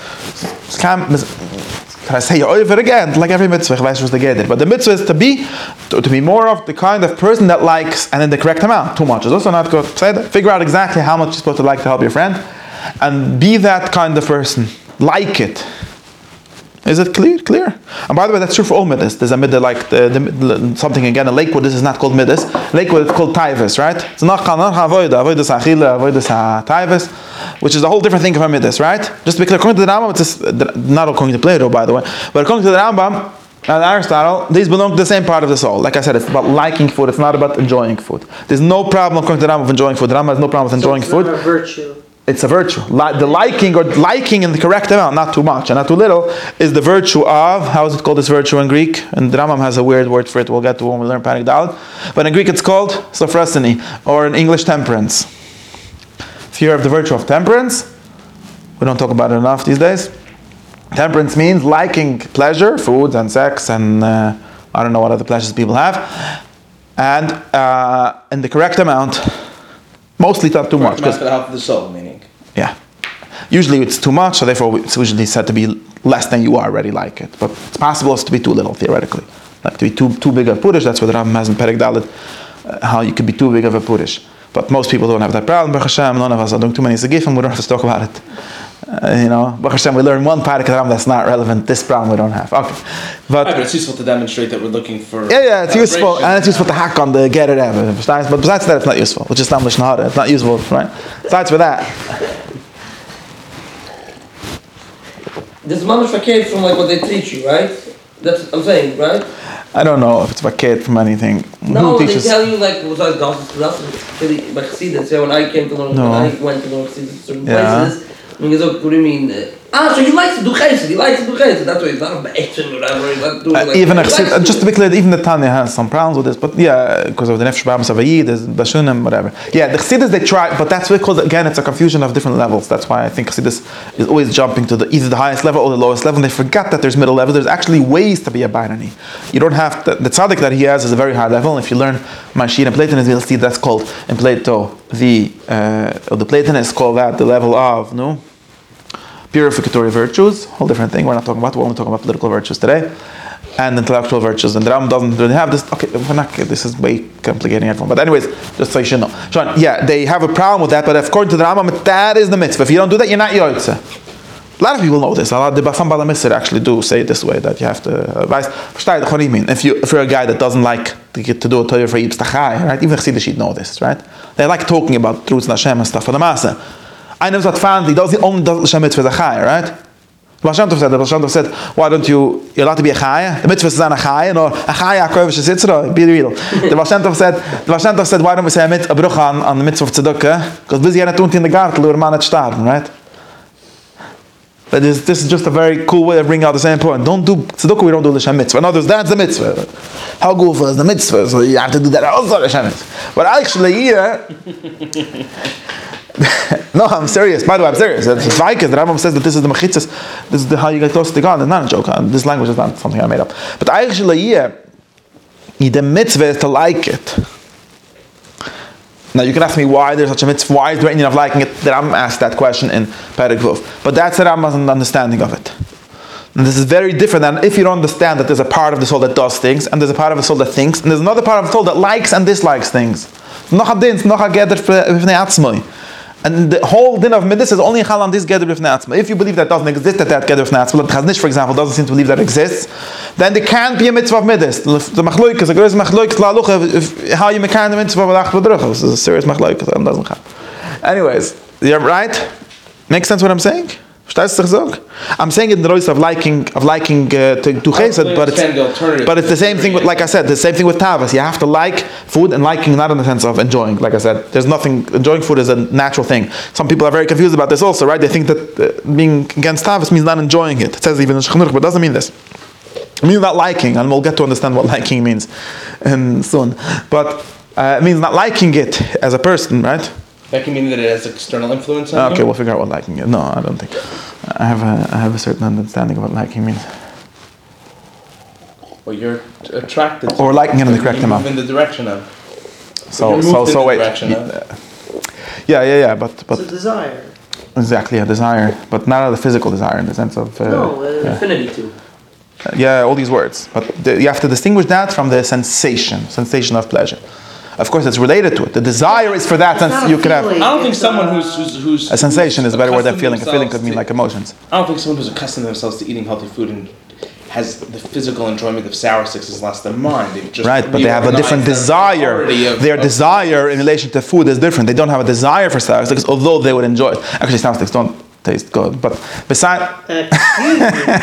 Can I say it over again? Like every mitzvah, I was the get but the mitzvah is to be to, to be more of the kind of person that likes, and in the correct amount. Too much is also not good. Say that. Figure out exactly how much you're supposed to like to help your friend, and be that kind of person. Like it. Is it clear? Clear. And by the way, that's true for all midas. There's a midah like the, the, something again in Lakewood. This is not called midas. Lakewood it's called taivas, right? It's not avodah, avodah achila, avodah taivas, which is a whole different thing from midas, right? Just to be clear, according to the Rambam, it's a, not according to Plato, by the way, but according to the Rambam and Aristotle, these belong to the same part of the soul. Like I said, it's about liking food. It's not about enjoying food. There's no problem according to the Rambam of enjoying food. The Rambam has no problem with enjoying so it's food. Not a virtue. It's a virtue. The liking or liking in the correct amount, not too much and not too little, is the virtue of, how is it called this virtue in Greek? And the Rambam has a weird word for it, we'll get to when we learn Parak Dalet. But in Greek it's called sophrosiny, or in English temperance. If you hear of the virtue of temperance, we don't talk about it enough these days. Temperance means liking pleasure, food and sex and uh, I don't know what other pleasures people have, and uh, in the correct amount. Mostly not too much. That's going to help the soul, meaning. Yeah. Usually it's too much, so therefore it's usually said to be less than you already like it. But it's possible to be too little, theoretically. Like to be too too big of a purish, that's what the Rambam has in Perek Dalet, uh, how you could be too big of a purish. But most people don't have that problem, Baruch Hashem, none of us are doing too many Zagifim, we don't have to talk about it. Uh, you know, Baruch Hashem, we learn one Perek Rambam that's not relevant, this problem we don't have. Okay. But, right, but it's useful to demonstrate that we're looking for... Yeah, yeah, it's useful, and it's useful to hack on the get it ever. But besides that, it's not useful. It's just not much harder. It's not useful, right? Besides for that. This is mamish vacated from like what they teach you, right? That's what I'm saying, right? I don't know if it's vacated from anything. No, Who they teaches? tell you like besides gospel stuff. Really, like Chassidus. Yeah, when I came to learn, No. when I went to learn Chassidus certain Yeah. places. I mean, what do you mean? Uh, ah, so he likes to do chesed. He likes to do chesed. That's why he's not a action or whatever. He's not doing Uh, like. even he a likes chassid, to just to be clear, even the Tanya has some problems with this, but yeah, because of the Nefesh B'Am Savayid, there's Bashunim, whatever. Yeah, the Chassidus they try, but that's because again it's a confusion of different levels. That's why I think Chassidus is always jumping to the either the highest level or the lowest level. And they forgot that there's middle level. There's actually ways to be a Bainani. You don't have to, the tzaddik that he has is a very high level. And if you learn Mashir and Platonism, you'll see that's called in Plato the uh, or the Platonists call that the level of no. Purificatory virtues, whole different thing. We're not talking about. We're only talking about political virtues today, and intellectual virtues. And the Ram doesn't really have this. Okay, we're not, this is way complicating everyone. But anyways, just so you should know, Sean. Yeah, they have a problem with that. But according to the Rambam, that is the mitzvah. If you don't do that, you're not yotze. A lot of people know this. A lot of the some Bala Misr actually do say it this way that you have to advise. If you if you're a guy that doesn't like to get to do a Torah for Yibs Tachai, right? Even Chassidus know this, right? They like talking about truths and Hashem and stuff for the Masa. I know that family does the only does the mitzvah the chaya, right? The Baal Shem Tov said, the Baal Shem Tov said, why don't you, you're allowed to be a chaya? The mitzvah is not a chaya, nor a chaya, a kovish, a sitzra, be real. The Baal Shem Tov said, the Baal Shem Tov said, why don't we say a, mit, a bruch on, on the mitzvah of tzedukah? Because busy had it in the gartel, or man at starben, right? But this, this is just a very cool way of bringing out the same point. Don't do tzedukah, we don't do the Shem mitzvah. In other words, that's the mitzvah. How goofa is the mitzvah, so you have to do that also the Shem mitzvah. But actually here, no, I'm serious. By the way, I'm serious. It's Vaikas. The Rambam says that this is the mechitzas. This is the, how you get close to God. It's not a joke. This language is not something I made up. But actually, yeah, the mitzvah is to like it. Now you can ask me why there's such a mitzvah. Why is there any of liking it? The Rambam asked that question in Perek Vov. But that's the Rambam's understanding of it. And this is very different than if you don't understand that there's a part of the soul that does things, and there's a part of the soul that thinks, and there's another part of the soul that likes and dislikes things. Noch a din, noch a geder b'fnei atzmai. And the whole din of Midas is only chal on this geder b'fnei atzmai. If you believe that doesn't exist, that that geder b'fnei atzmai, Chaznish, for example, doesn't seem to believe that exists, then there can't be a mitzvah of Midas. The machloikas, the greatest machloikas, la lucha, how you mekan the mitzvah of alach b'druch. This is a serious machloikas, it doesn't have. Anyways, you're right? Makes sense what I'm saying? I'm saying it in the roles of liking of liking uh, to do chesed, but it's but it's the same thing with, like I said, the same thing with tavas. You have to like food, and liking not in the sense of enjoying. Like I said, there's nothing, enjoying food is a natural thing. Some people are very confused about this also, right? They think that uh, being against tavas means not enjoying it. It says even in Shulchan Aruch, but it doesn't mean this. It means not liking, and we'll get to understand what liking means and soon. But uh, it means not liking it as a person, right? That can mean that it has external influence on okay, you? We'll figure out what liking is. No, I don't think. I have a I have a certain understanding of what liking means. Well, you're attracted to Or liking it in the correct you amount. move in the direction of. So, You're so, moved in so the wait. direction of. Yeah, yeah, yeah, but, but It's a desire. exactly a desire, but not a physical desire in the sense of. Uh, No, uh, yeah. Affinity to. Yeah, all these words. But the, you have to distinguish that from the sensation, sensation of pleasure. Of course, it's related to it. The desire is for that It's not sense a you could have. feeling. I don't think It's, someone uh, who's, who's who's A sensation is a better word than accustomed feeling. A feeling could mean themselves like emotions. to- I don't think someone who's accustomed themselves to eating healthy food and has the physical enjoyment of sour sticks is less than mine. They've just Right, but they have a different reorganized their desire. priority of- Their of- desire in relation to food is different. They don't have a desire for sour sticks, although they would enjoy it. Actually, sour sticks don't taste good. But besides, Excuse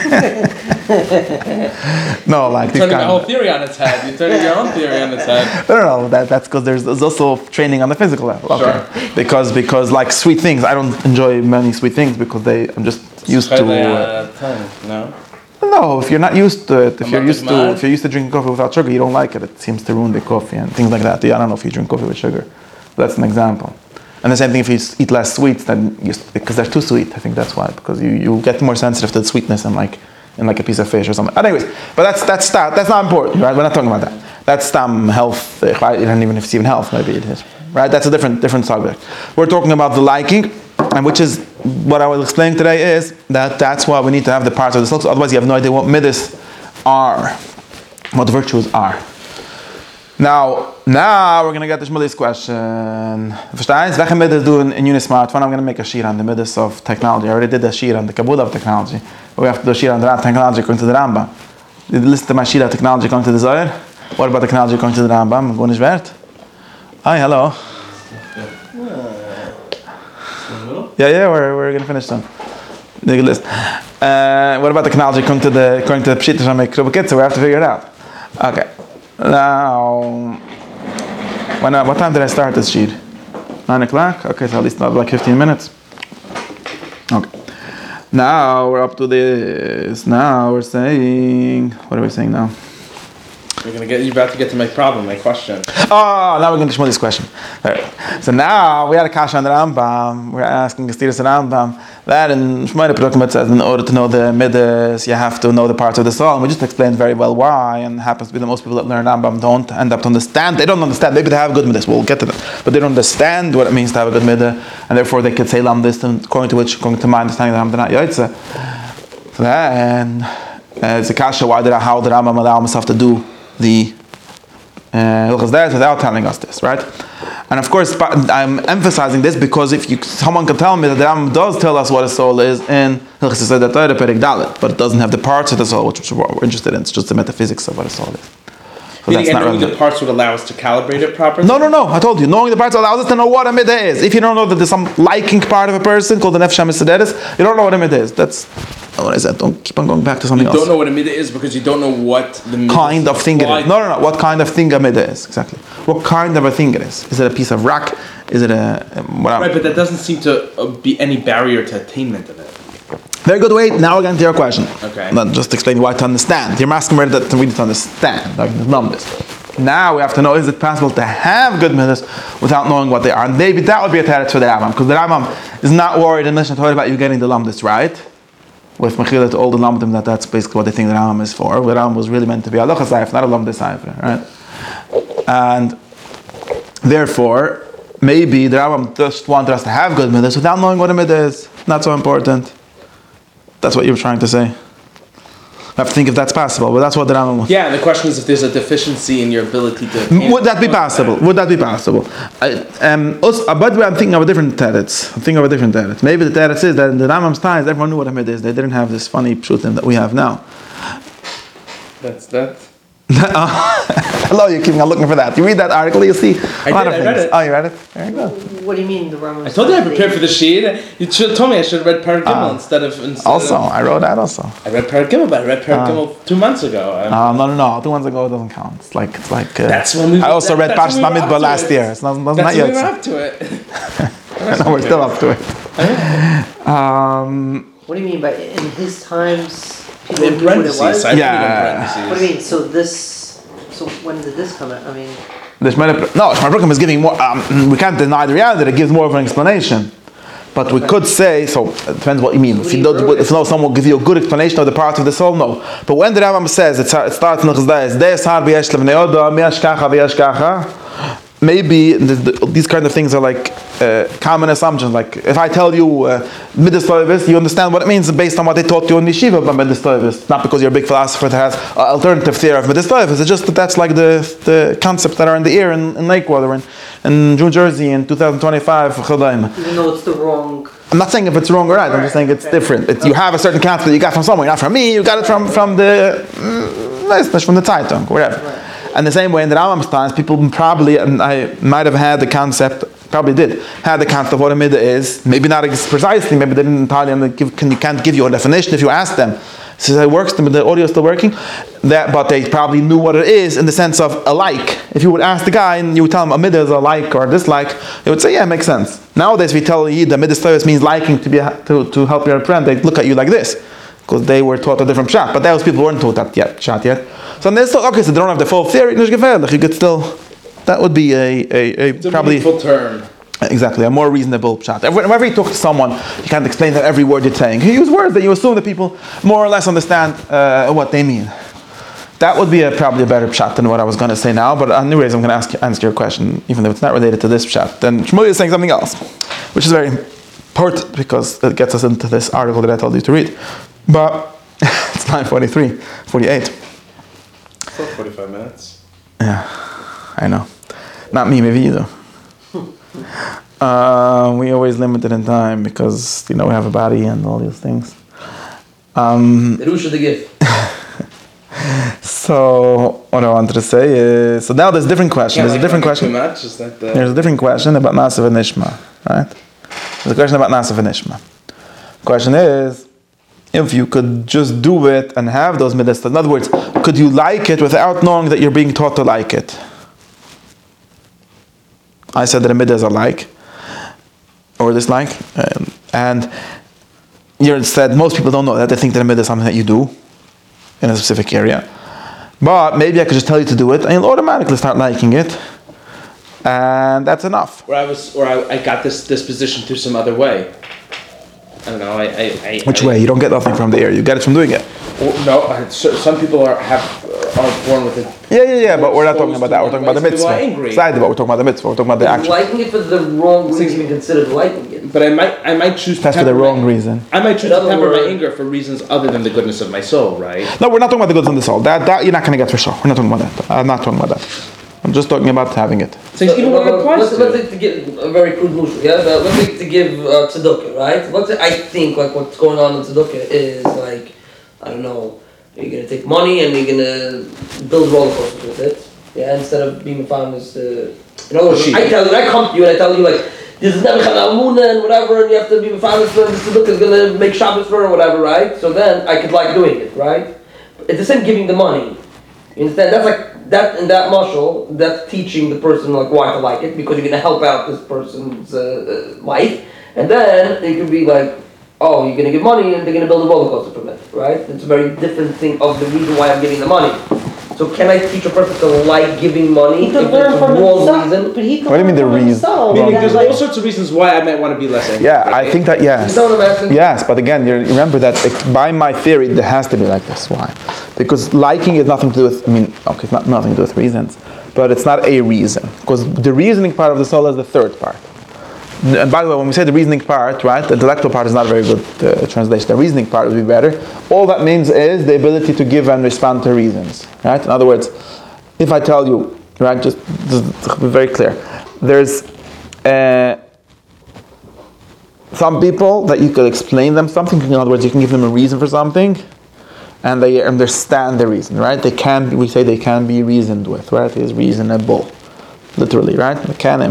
me. no, like these Turning the kind whole of. theory on its head. You're turning your own theory on its head. No, no, no. That, that's because there's, there's also training on the physical level. Okay. Sure. Because because like sweet things, I don't enjoy many sweet things because they I'm just used to. Uh, No. no, if you're not used to it, if I'm you're not used to mad. if you're used to drinking coffee without sugar, you don't like it. It seems to ruin the coffee and things like that. Yeah, I don't know if you drink coffee with sugar. That's an example. And the same thing if you s- eat less sweets than you, s- because they're too sweet. I think that's why because you, you get more sensitive to the sweetness in like in like a piece of fish or something. Anyways, but that's that's that, that's not important, right? We're not talking about that. That's um, health, uh, right? And even if it's even health, maybe it is, right? That's a different different subject. We're talking about the liking, and which is what I will explain today is that that's why we need to have the parts of the soul. Otherwise, you have no idea what midas are, what the virtues are. Now, now we're gonna get to this question. Verstehst? Welche midas do in, in Unismart? When I'm gonna make a shir on the midas of technology. I already did a shir on the Kabbalah of technology. But we have to do a shir on the technology according to the Rambam. Did you listen to my shir on technology according to the Zohar? What about technology according to the Rambam? Go nicht wert? Hi, hello. Yeah, yeah, we're, we're gonna finish soon. Big list. Uh, what about the technology according to the according to the Pshita Shamek Krubakitza? We have to figure it out. Okay. Now, when, uh, what time did I start this sheet? Nine o'clock? Okay, so at least not like fifteen minutes. Okay. Now we're up to this. Now we're saying, what are we saying now? You're gonna get. You're about to get to my problem, my question. Oh, now we're going to show this question. All right. So now we had a kasha on the Rambam. We're asking the Stiris Rambam that in Shmoyne Perukim it says in order to know the midas, you have to know the parts of the soul. And we just explained very well why. And it happens to be that most people that learn Rambam don't end up to understand. They don't understand. Maybe they have good midas. We'll get to that. But they don't understand what it means to have a good midah, and therefore they could say lamdis, according to which, according to my understanding, that I'm not yaitza. So then uh, it's a kasha. Why did I, how did Rambam allow himself to do the uh, without telling us this, right? And of course, I'm emphasizing this because if you, someone can tell me that the Rambam does tell us what a soul is in Hilchos Yesodei Torah Perek Dalet, but it doesn't have the parts of the soul, which is what we're interested in. It's just the metaphysics of what a soul is. So Meaning, that's and not knowing relevant. the parts would allow us to calibrate it properly. No, no, no. I told you. Knowing the parts allows us to know what a midah is. If you don't know that there's some liking part of a person called the nefesh hamisaderes, you don't know what a midah is. That's what I said. Don't keep on going back to something You else. don't know what a midah is because you don't know what the midah Kind of thing it supply- is. No, no, no. What kind of thing a midah is? Exactly. What kind of a thing it is? Is it a piece of rock? Is it a whatever? Right, but that doesn't seem to uh, be any barrier to attainment of it. Very good. Wait. Now we're going to your question. Okay. Not just explain why to understand. You're asking where that to read to understand, like the numbers. Now we have to know: is it possible to have good midas without knowing what they are? And maybe that would be a teretz for the Rambam, because the Rambam is not worried in Mishnah Torah about you getting the lamdas right. With Mechila to all the lamdim, that that's basically what they think the Rambam is for. The Rambam was really meant to be a halacha saif, not a lamdas saif, right? And therefore, maybe the Rambam just wanted us to have good midas without knowing what a midah is. Not so important. That's what you were trying to say. I have to think if that's possible, but that's what the Rambam was. Yeah, and the question is if there's a deficiency in your ability to. attain Would that be it. possible? Would that be possible? I, um, also, uh, by the way, I'm thinking of a different teretz. I'm thinking of a different teretz. Maybe the teretz is that in the Rambam's times, everyone knew what a midah is. They didn't have this funny pshutim that we have now. That's that. Hello, you keep on looking for that. You read that article, you see a I lot did, of I read things. it. Oh, you read it? There you go. What do you mean the Rambam? I told you I prepared for the sheet. You should told me I should have read Parag Gimel Uh, instead of. Instead Also, of, I wrote that also. I read Parag Gimel, but I read Parag Uh, Gimel two months ago. Um, Uh, no, no, no. Two months ago it doesn't count. It's like, it's like. Uh, That's when we. I also that, read that's Parshas when we were Bamidbar up to last it. year. It's not, it's not That's yet. when we were up to it. No, we're still up to it. Um, What do you mean by in his times? People In knew what it parentheses, was? I put it in Yeah. parentheses. What do you mean? So this. So when did this come out? I mean. the Shemana, no, Shemana Brukham is giving more. Um, we can't deny the reality that it gives more of an explanation. But we could say, so it depends what you mean. If you, don't, if no, someone will give you a good explanation of the parts of the soul, no. But when the Rambam says, it starts in the Chazdayas, maybe the, the, these kind of things are like uh, common assumptions. Like if I tell you uh, Midas Toivis, you understand what it means based on what they taught you in Yeshiva about Midas Toivis. Not because you're a big philosopher that has an alternative theory of Midas Toivis. It's just that that's like the the concepts that are in the air in, in Lakewood or in, in New Jersey in two thousand twenty-five. Even though it's the wrong. I'm not saying if it's wrong or right. I'm just saying it's different. It's, you have a certain concept that you got from somewhere, not from me. You got it from from the mm, from the Zeitung, whatever. Right. And the same way in the Rambam's times, people probably, and I might have had the concept, probably did, had the concept of what a midah is. Maybe not precisely, maybe they didn't entirely give, can, you can't give you a definition if you ask them. So it works, the, the audio is still working, that, but they probably knew what it is in the sense of a like. If you would ask the guy and you would tell him a midah is a like or a dislike, they would say, yeah, it makes sense. Nowadays we tell you the midah service means liking to be to, to help your friend, they look at you like this, because they were taught a different shot, but those people weren't taught that yet, shot yet. So they're still, okay, so they don't have the full theory, you could still, that would be a, a, a it's a probably meaningful term. Exactly, a more reasonable shot. Whenever you talk to someone, you can't explain that every word you're saying. You use words that you assume that people more or less understand uh, what they mean. That would be a, probably a better shot than what I was going to say now, but anyways, I'm going to ask you, answer your question, even though it's not related to this shot. Then Shmuel is saying something else, which is very important because it gets us into this article that I told you to read. But it's nine forty-three, forty-eight. For forty-five minutes. Yeah, I know. Not me, maybe you though. Uh, we always limited in time because, you know, we have a body and all these things. Um, the Rush of the gift. So, what I wanted to say is, so now there's a different question. There's a different question. Much, is that the... There's a different question about Nasav and Nishma, right? There's a question about Nasav and Nishma. The question is, if you could just do it and have those midas, in other words, could you like it without knowing that you're being taught to like it? I said that a midas are like, or dislike, um, and you said most people don't know that. They think that a midah is something that you do in a specific area. But maybe I could just tell you to do it, and you'll automatically start liking it, and that's enough. Or I was, or I, I got this disposition through some other way. I don't know. I, I, I Which I, way? You don't get nothing from the air. You get it from doing it. Or, no, I- so, some people are have are born with it. Yeah, yeah, yeah. But we're not talking about that. We're talking about the mitzvah. Angry. Side of it, we're talking about the mitzvah. We're talking about the action. Liking it for the wrong reason, considered liking it. But I might, I might choose to That's for the temper wrong my, reason. I might choose In to other temper my words- anger for reasons other than the goodness of my soul, right? No, we're not talking about the goods on the soul. That, that you're not going to get for sure. We're not talking about that. I'm not talking about that. I'm just talking about having it. So, even when it applies let's, to. let's say to give a very crude mushal, yeah? But let's say to give uh, tzedakah, right? Let's say I think like what's going on in tzedakah is like, I don't know, you're going to take money and you're going to build roller coasters with it, yeah? Instead of being found as the... In other words, I tell you, I come to you and I tell you like, this is Nebuchad Amuna and whatever, and you have to be found as the tzedakah is going to make Shabbos for or whatever, right? So then I could like doing it, right? It's the same giving the money. You understand? That's like, that in that mashal, that's teaching the person like why to like it, because you're going to help out this person's uh, uh, life, and then it could be like, oh, you're going to give money and they're going to build a roller coaster from it, right? It's a very different thing of the reason why I'm giving the money. So can I teach a person to like giving money He if could it's learn the from wrong himself. reason? But he could What do you mean learn the from reason? himself. Meaning, That's there's like- all sorts of reasons why I might want to be less angry. Yeah, I think that, yes. You know what I'm asking? Yes, but again, you remember that it, by my theory, there has to be like this. Why? Because liking has nothing to do with, I mean, okay, it's not nothing to do with reasons, but it's not a reason. Because the reasoning part of the soul is the third part. And by the way, when we say the reasoning part, right, the intellectual part is not a very good uh, translation. The reasoning part would be better. All that means is the ability to give and respond to reasons, right? In other words, if I tell you, right, just, just to be very clear, there's uh, some people that you could explain them something. In other words, you can give them a reason for something, and they understand the reason, right? They can, we say they can be reasoned with, right? It is reasonable, literally, right? Can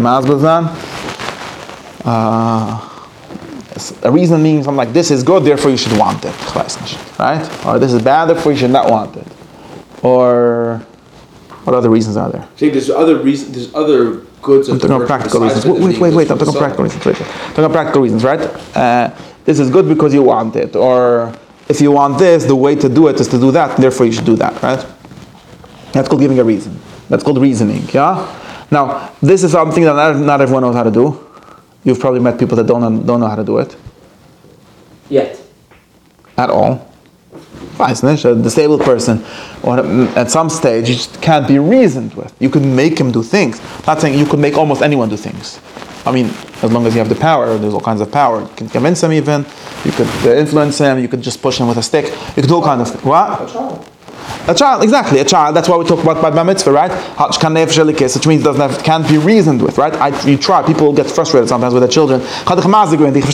uh, a reason means something like this is good, therefore you should want it, right? Or this is bad, therefore you should not want it. Or what other reasons are there? See, there's other reasons. There's other goods. I'm talking about practical reasons. Wait, wait, wait. I'm talking about practical reasons. Wait, wait. I'm talking about practical reasons, right? Uh, this is good because you want it, or if you want this, the way to do it is to do that. Therefore, you should do that, right? That's called giving a reason. That's called reasoning. Yeah. Now, this is something that not, not everyone knows how to do. You've probably met people that don't don't know how to do it Yet. at all. Fine, a disabled person, or at some stage, you just can't be reasoned with. You could make him do things. I'm not saying you could make almost anyone do things. I mean, as long as you have the power, there's all kinds of power. You can convince him even, you could uh, influence him, you could just push him with a stick, you could do all kinds of, what? A child. A child, exactly, a child. That's why we talk about bar mitzvah, right? Which means it doesn't have, can't be reasoned with, right? I, you try, people get frustrated sometimes with their children. Sometimes.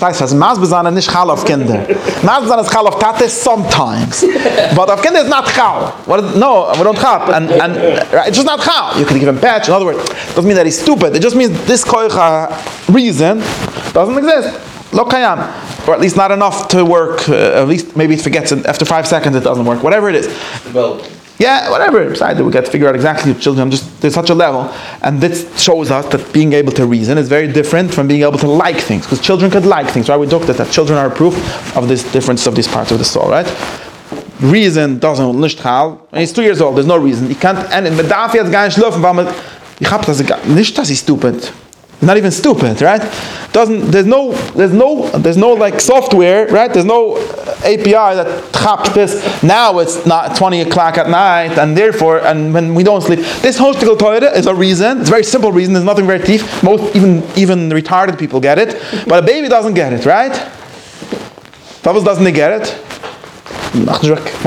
But auf Kinder is not chal. What is, no, we don't chal. And, and right, it's just not chal. You can give him patch. In other words, it doesn't mean that he's stupid. It just means this koicha reason doesn't exist. Lo kayam. Or at least not enough to work. Uh, at least maybe it forgets it. After five seconds it doesn't work. Whatever it is. Well, yeah, whatever. Besides, we got to figure out exactly what children. Just there's such a level, and this shows us that being able to reason is very different from being able to like things. Because children could like things, right? We talked that, that children are a proof of this difference of these parts of the soul, right? Reason doesn't nicht chal. When he's two years old, there's no reason. He can't. And mit darf jetzt gar nicht schlafen, weil man. Ich hab das nicht, dass he's stupid. Not even stupid, right? Doesn't there's no there's no there's no like software, right? There's no A P I that taps this. Now it's not twenty o'clock at night, and therefore, and when we don't sleep, this hostigal Torah is a reason. It's a very simple reason. There's nothing very deep. Most even even retarded people get it, but a baby doesn't get it, right? Papa doesn't get it. There's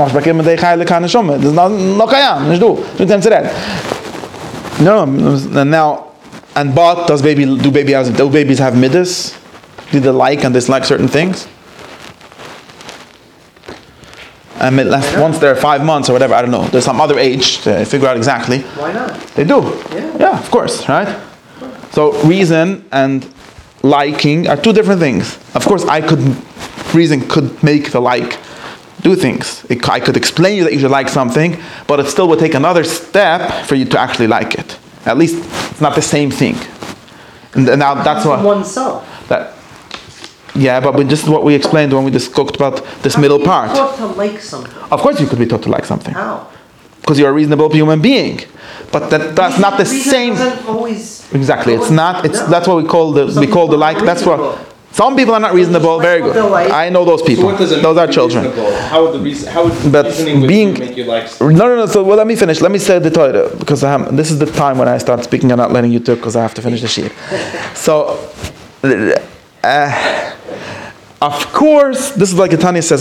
no no kayam. No, and now. And but does baby do baby has do babies have midas? Do they like and dislike certain things? And once they're five months or whatever, I don't know. There's some other age to figure out exactly. Why not? They do. Yeah. Yeah, of course, right? So reason and liking are two different things. Of course, I could reason could make the like do things. It, I could explain you that you should like something, but it still would take another step for you to actually like it. At least it's not the same thing. And now that's From what oneself. that. Yeah, but we just what we explained when we just talked about this How middle can you part. taught to like something? Of course, you could be taught to like something How? because you're a reasonable human being. But that that's not the Reason same. doesn't always. Exactly, it's not. It's No. that's what we call the Some we call the people like. are That's what. reasonable. Some people are not reasonable. Very good. I know those so people. what does it Those mean are to be children. reasonable? How would the reason? How would But reasoning with being- you make you like? No, no, no. So well, let me finish. Let me say the Torah because I have, this is the time when I start speaking. I'm not letting you talk because I have to finish the sheet. So, uh, of course, this is like Tanya says.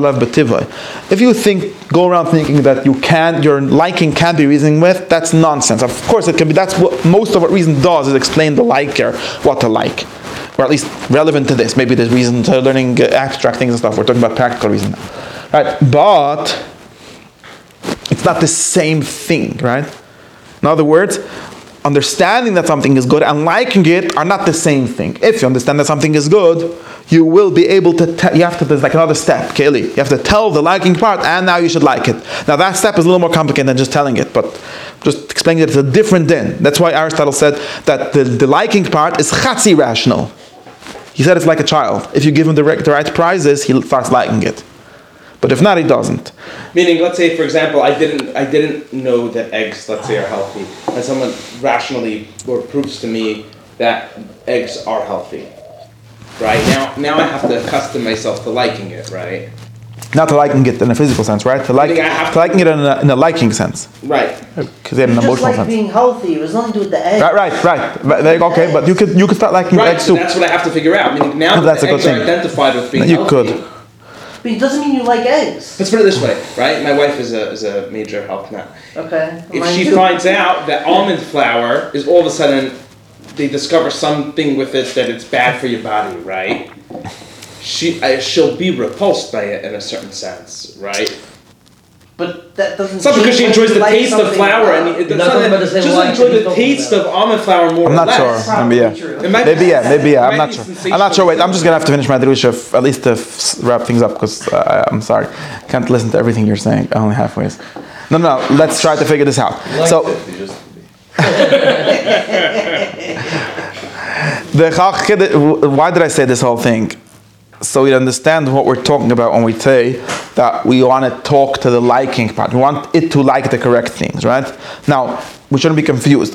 If you think, go around thinking that you can, your liking can be reasoning with, that's nonsense. Of course, it can be. That's what most of what reason does is explain the like or what to like. Or at least relevant to this. Maybe there's reason to learning abstract things and stuff. We're talking about practical reason now. Right? But it's not the same thing, right? In other words, understanding that something is good and liking it are not the same thing. If you understand that something is good, you will be able to tell, you have to, there's like another step, Kaylee. You have to tell the liking part and now you should like it. Now that step is a little more complicated than just telling it, but just explaining that it's a different din. That's why Aristotle said that the, the liking part is chatzi rational. He said it's like a child. If you give him the right, the right prizes, he starts liking it. But if not, he doesn't. Meaning, let's say, for example, I didn't, I didn't know that eggs, let's say, are healthy, and someone rationally or proves to me that eggs are healthy. Right now, now I have to accustom myself to liking it. Right. Not to liking it in a physical sense, right? To like, I think I have to liking it in a, in a liking sense, Right. because in an Just emotional like sense. being healthy. It was nothing to do with the egg. Right, right, right. But they- Okay, but you could you could start liking Right. eggs So too. that's what I have to figure out. Meaning now that That's the a good eggs are thing. identified with being You healthy. could. But it doesn't mean you like eggs. Let's put it this way, right? My wife is a is a major health nut. Okay. If Mine she too. finds out that almond flour is all of a sudden, they discover something with it that it's bad for your body, right? She uh, she'll be repulsed by it in a certain sense, right? But that doesn't. It's not because she change enjoys whether the you like taste of something flour, or and not. it, it's You're not not talking about that, the same just wine enjoy that he's the talking taste about. of almond flour more I'm or not less. sure. Maybe yeah. True. It might Maybe be- yeah. Maybe yeah. it I'm might not be sure. sensational. I'm not sure. Wait, I'm just gonna have to finish my drusha, f- at least to f- wrap things up because uh, I'm sorry, can't listen to everything you're saying. Only halfway. No, no. Let's try to figure this out. So. The chach- why did I say this whole thing? So we understand what we're talking about when we say that we want to talk to the liking part. We want it to like the correct things, right? Now, we shouldn't be confused.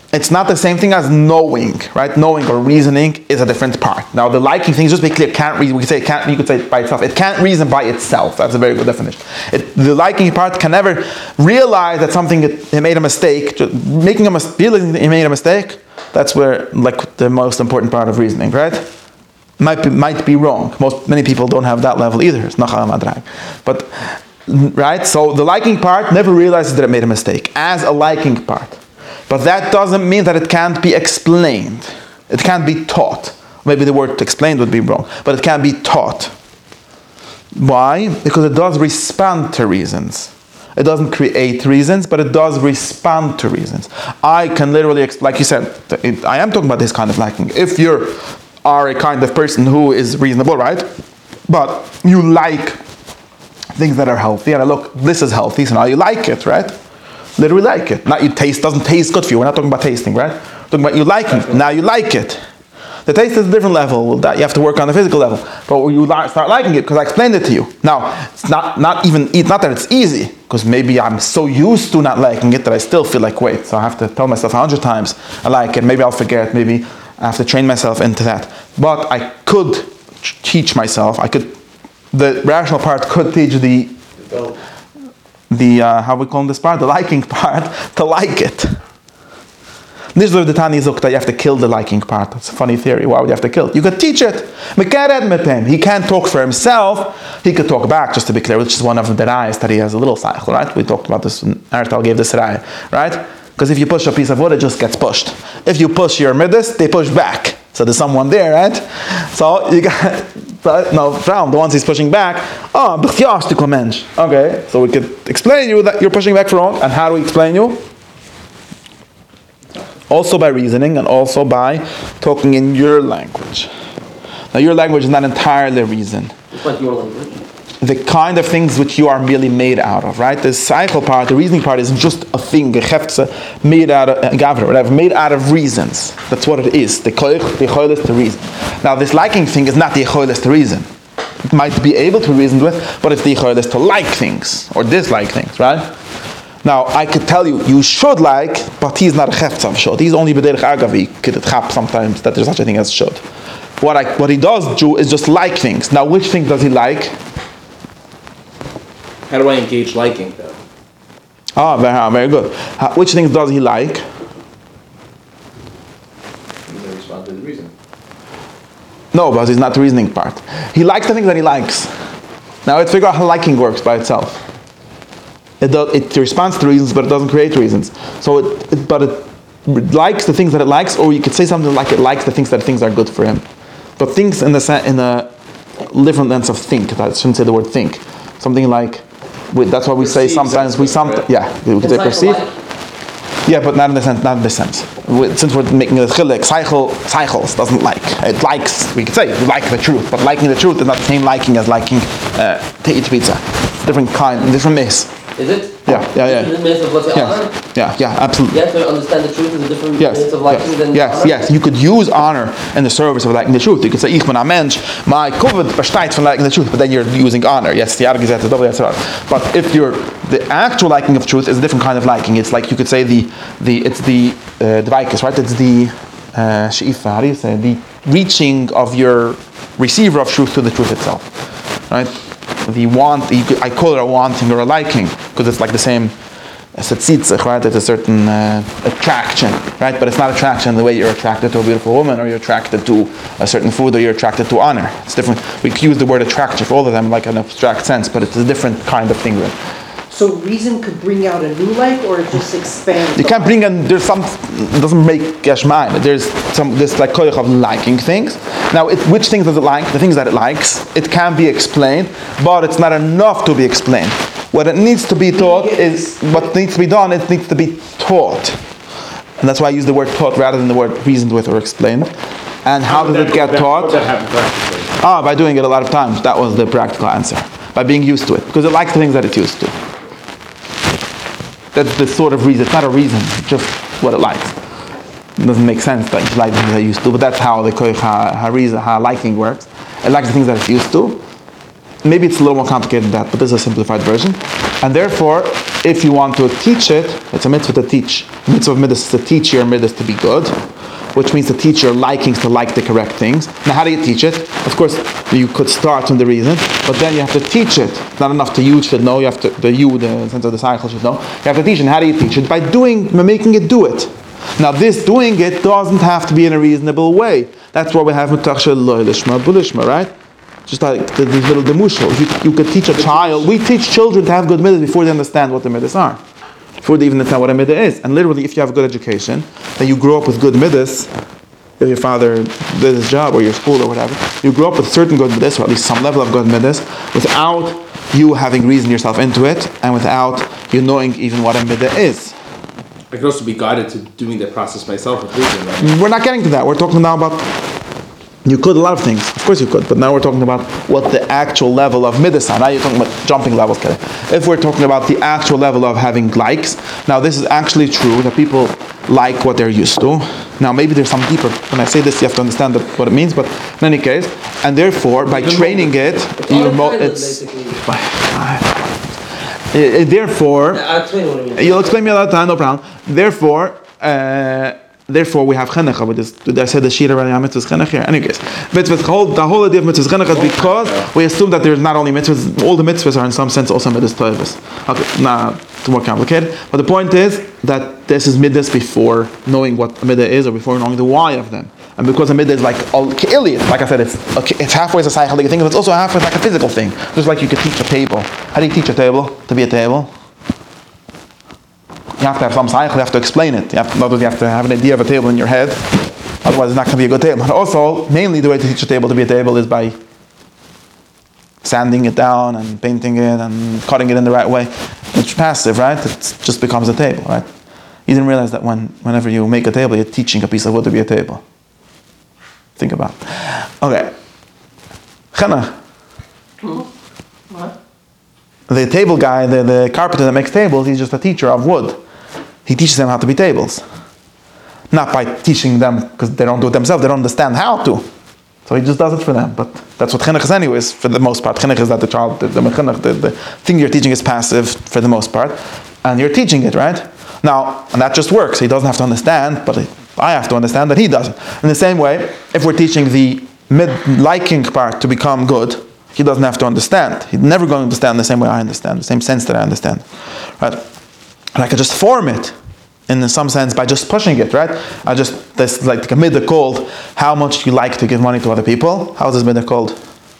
it's not the same thing as knowing, right? Knowing or reasoning is a different part. Now, the liking thing, just to be clear, can't reason. We could say it can't. You could say it by itself. It can't reason by itself. That's a very good definition. It, the liking part can never realize that something it, it made a mistake. Just making a mistake, realizing that it made a mistake. That's where, like, the most important part of reasoning, right? Might be might be wrong. Most many people don't have that level either. It's nachal madrag, but right. So the liking part never realizes that it made a mistake as a liking part. But that doesn't mean that it can't be explained. It can't be taught. Maybe the word explained would be wrong, but it can be taught. Why? Because it does respond to reasons. It doesn't create reasons, but it does respond to reasons. I can literally, like you said, it, I am talking about this kind of liking. If you are a kind of person who is reasonable, right? But you like things that are healthy, and I look, this is healthy, so now you like it, right? Literally like it. Not you taste doesn't taste good for you. We're not talking about tasting, right? We're talking about you liking it. Now you like it. The taste is a different level. That you have to work on the physical level. But you start liking it because I explained it to you. Now it's not not even it's not that it's easy, because maybe I'm so used to not liking it that I still feel like wait. So I have to tell myself a hundred times I like it. Maybe I'll forget. Maybe I have to train myself into that. But I could teach myself. I could. The rational part could teach the. The uh, how we call this part, the liking part, to like it. This is where the Tani Zuk that you have to kill the liking part. It's a funny theory. Why would you have to kill it? You could teach it. He can't talk for himself. He could talk back, just to be clear, which is one of the rayas that he has a little cycle, right? We talked about this when Aristotle gave this raya, right? Because if you push a piece of wood, it just gets pushed. If you push your midas, they push back. So there's someone there, right? So you got, no, from the ones he's pushing back. Oh, okay, so we could explain you that you're pushing back wrong. And how do we explain you? Also by reasoning and also by talking in your language. Now your language is not entirely reason. It's like your language. The kind of things which you are merely made out of, right? The cycle part, the reasoning part is just a thing, a hefza, made out of, gavra, whatever, made out of reasons. That's what it is. The koich, the choilis to reason. Now this liking thing is not the choilis to reason. It might be able to reason with, but it's the choilis to like things, or dislike things, right? Now, I could tell you, you should like, but he's not a hefza of should. He's only b'derech agavi, could chap sometimes that there's such a thing as should. What I, what he does do is just like things. Now, which thing does he like? How do I engage liking, though? Ah, very, very good. How, which things does he like? He's going to respond to the reason. No, but it's not the reasoning part. He likes the things that he likes. Now let's figure out how liking works by itself. It does, it responds to reasons, but it doesn't create reasons. So, it, it, but it likes the things that it likes, or you could say something like it likes the things that things are good for him. But things in the in a different sense of think. I shouldn't say the word think. Something like. We, that's what we say sometimes. We sometimes, yeah, we could say perceive. Yeah, but not in the sense, not in this sense. We, since we're making a chilek, cycle, cycles doesn't like. It likes. We could say we like the truth, but liking the truth is not the same liking as liking uh, to eat pizza. Different kind, different miss. Is it? Yeah, yeah, yeah. Different myths of, let's say, Yeah, honor? yeah, yeah, absolutely. You have to understand the truth is a different Yes, myths of liking yes, than yes, honor? yes. You could use honor in the service of liking the truth. You could say, ich bin ein Mensch, my kuvod versteht von liking the truth, but then you're using honor. Yes, the Argizet, the double et cetera. But if you're, the actual liking of truth is a different kind of liking. It's like, you could say the, the it's the, uh, dvaikus, right? It's the, uh, she'ifa, how do you say, the reaching of your receiver of truth to the truth itself, right? The want, you could, I call it a wanting or a liking, because it's like the same as a tzitzich, right? It's a certain uh, attraction, right? But it's not attraction the way you're attracted to a beautiful woman, or you're attracted to a certain food, or you're attracted to honor. It's different. We use the word attraction for all of them like an abstract sense, but it's a different kind of thing. Right? So reason could bring out a new like, or it just expands? You can't bring in, there's some, it doesn't make geshmaim. There's some, this like koyach of liking things. Now, it, which things does it like? The things that it likes. It can be explained, but it's not enough to be explained. What it needs to be taught is, what needs to be done, it needs to be taught. And that's why I use the word taught rather than the word reasoned with or explained. And how does it get taught? Ah, by doing it a lot of times. That was the practical answer. By being used to it. Because it likes the things that it's used to. That's the sort of reason. It's not a reason, it's just what it likes. It doesn't make sense that it likes the things that it's used to, but that's how the koich ha, ha, reason, ha liking works. It likes the things that it's used to. Maybe it's a little more complicated than that, but this is a simplified version. And therefore, if you want to teach it, it's a mitzvah to teach. The mitzvah of midas is to teach your midas to be good, which means to teach your likings to like the correct things. Now, how do you teach it? Of course, you could start from the reason, but then you have to teach it. It's not enough the you should know. You have to the you, the sense of the cycle should know. You have to teach it. And how do you teach it? By doing, by making it do it. Now, this doing it doesn't have to be in a reasonable way. That's why we have mitach shel lo lishma bulishma, right? Just like the, these little demushal. You, you could teach a child. We teach children to have good midas before they understand what the midas are, before they even understand what a midah is. And literally, if you have a good education, then you grow up with good midas. If your father did his job or your school or whatever, you grow up with certain good midas, or at least some level of good midas, without you having reasoned yourself into it, and without you knowing even what a midah is. I could also be guided to doing that process myself with reason, right? We're not getting to that. We're talking now about, you could a lot of things. Of course you could, but now we're talking about what the actual level of midas are. Now you're talking about jumping levels. If we're talking about the actual level of having likes, now this is actually true that people like what they're used to. Now maybe there's some deeper, when I say this you have to understand that, what it means, but in any case, and therefore by training it, you mo- it's... Uh, therefore, I'll explain what I mean. You'll explain me another time, no problem. Therefore, uh, therefore we have chenecha. With this, I said the shira around mitzvahs chenecha here. Anyways, mitzvahs whole the whole idea of mitzvahs chenecha is because we assume that there's not only mitzvahs, all the mitzvahs are in some sense also midas tovas. Okay, not too more complicated. But the point is that this is midas before knowing what a midah is, or before knowing the why of them. And because a midah is like all ke'ili, like I said, it's it's halfway as a psychological thing, but it's also halfway like a physical thing. Just like you could teach a table. How do you teach a table to be a table? You have to have some cycle, you have to explain it. You have to, not that you have to have an idea of a table in your head, otherwise it's not going to be a good table. But also, mainly the way to teach a table to be a table is by sanding it down and painting it and cutting it in the right way. It's passive, right? It just becomes a table, right? You didn't realize that when, whenever you make a table, you're teaching a piece of wood to be a table. Think about it. Okay. Chana. What? The table guy, the, the carpenter that makes tables, he's just a teacher of wood. He teaches them how to be tables. Not by teaching them, because they don't do it themselves, they don't understand how to. So he just does it for them. But that's what chinuch is anyways, for the most part. Chinuch is that the child, the, the, the, the thing you're teaching is passive for the most part. And you're teaching it, right? Now, and that just works. He doesn't have to understand, but I have to understand that he doesn't. In the same way, if we're teaching the mid-liking part to become good, he doesn't have to understand. He's never going to understand the same way I understand, the same sense that I understand. Right? And I could just form it in some sense by just pushing it, right? I just, this like a midah called how much you like to give money to other people. How is this midah called?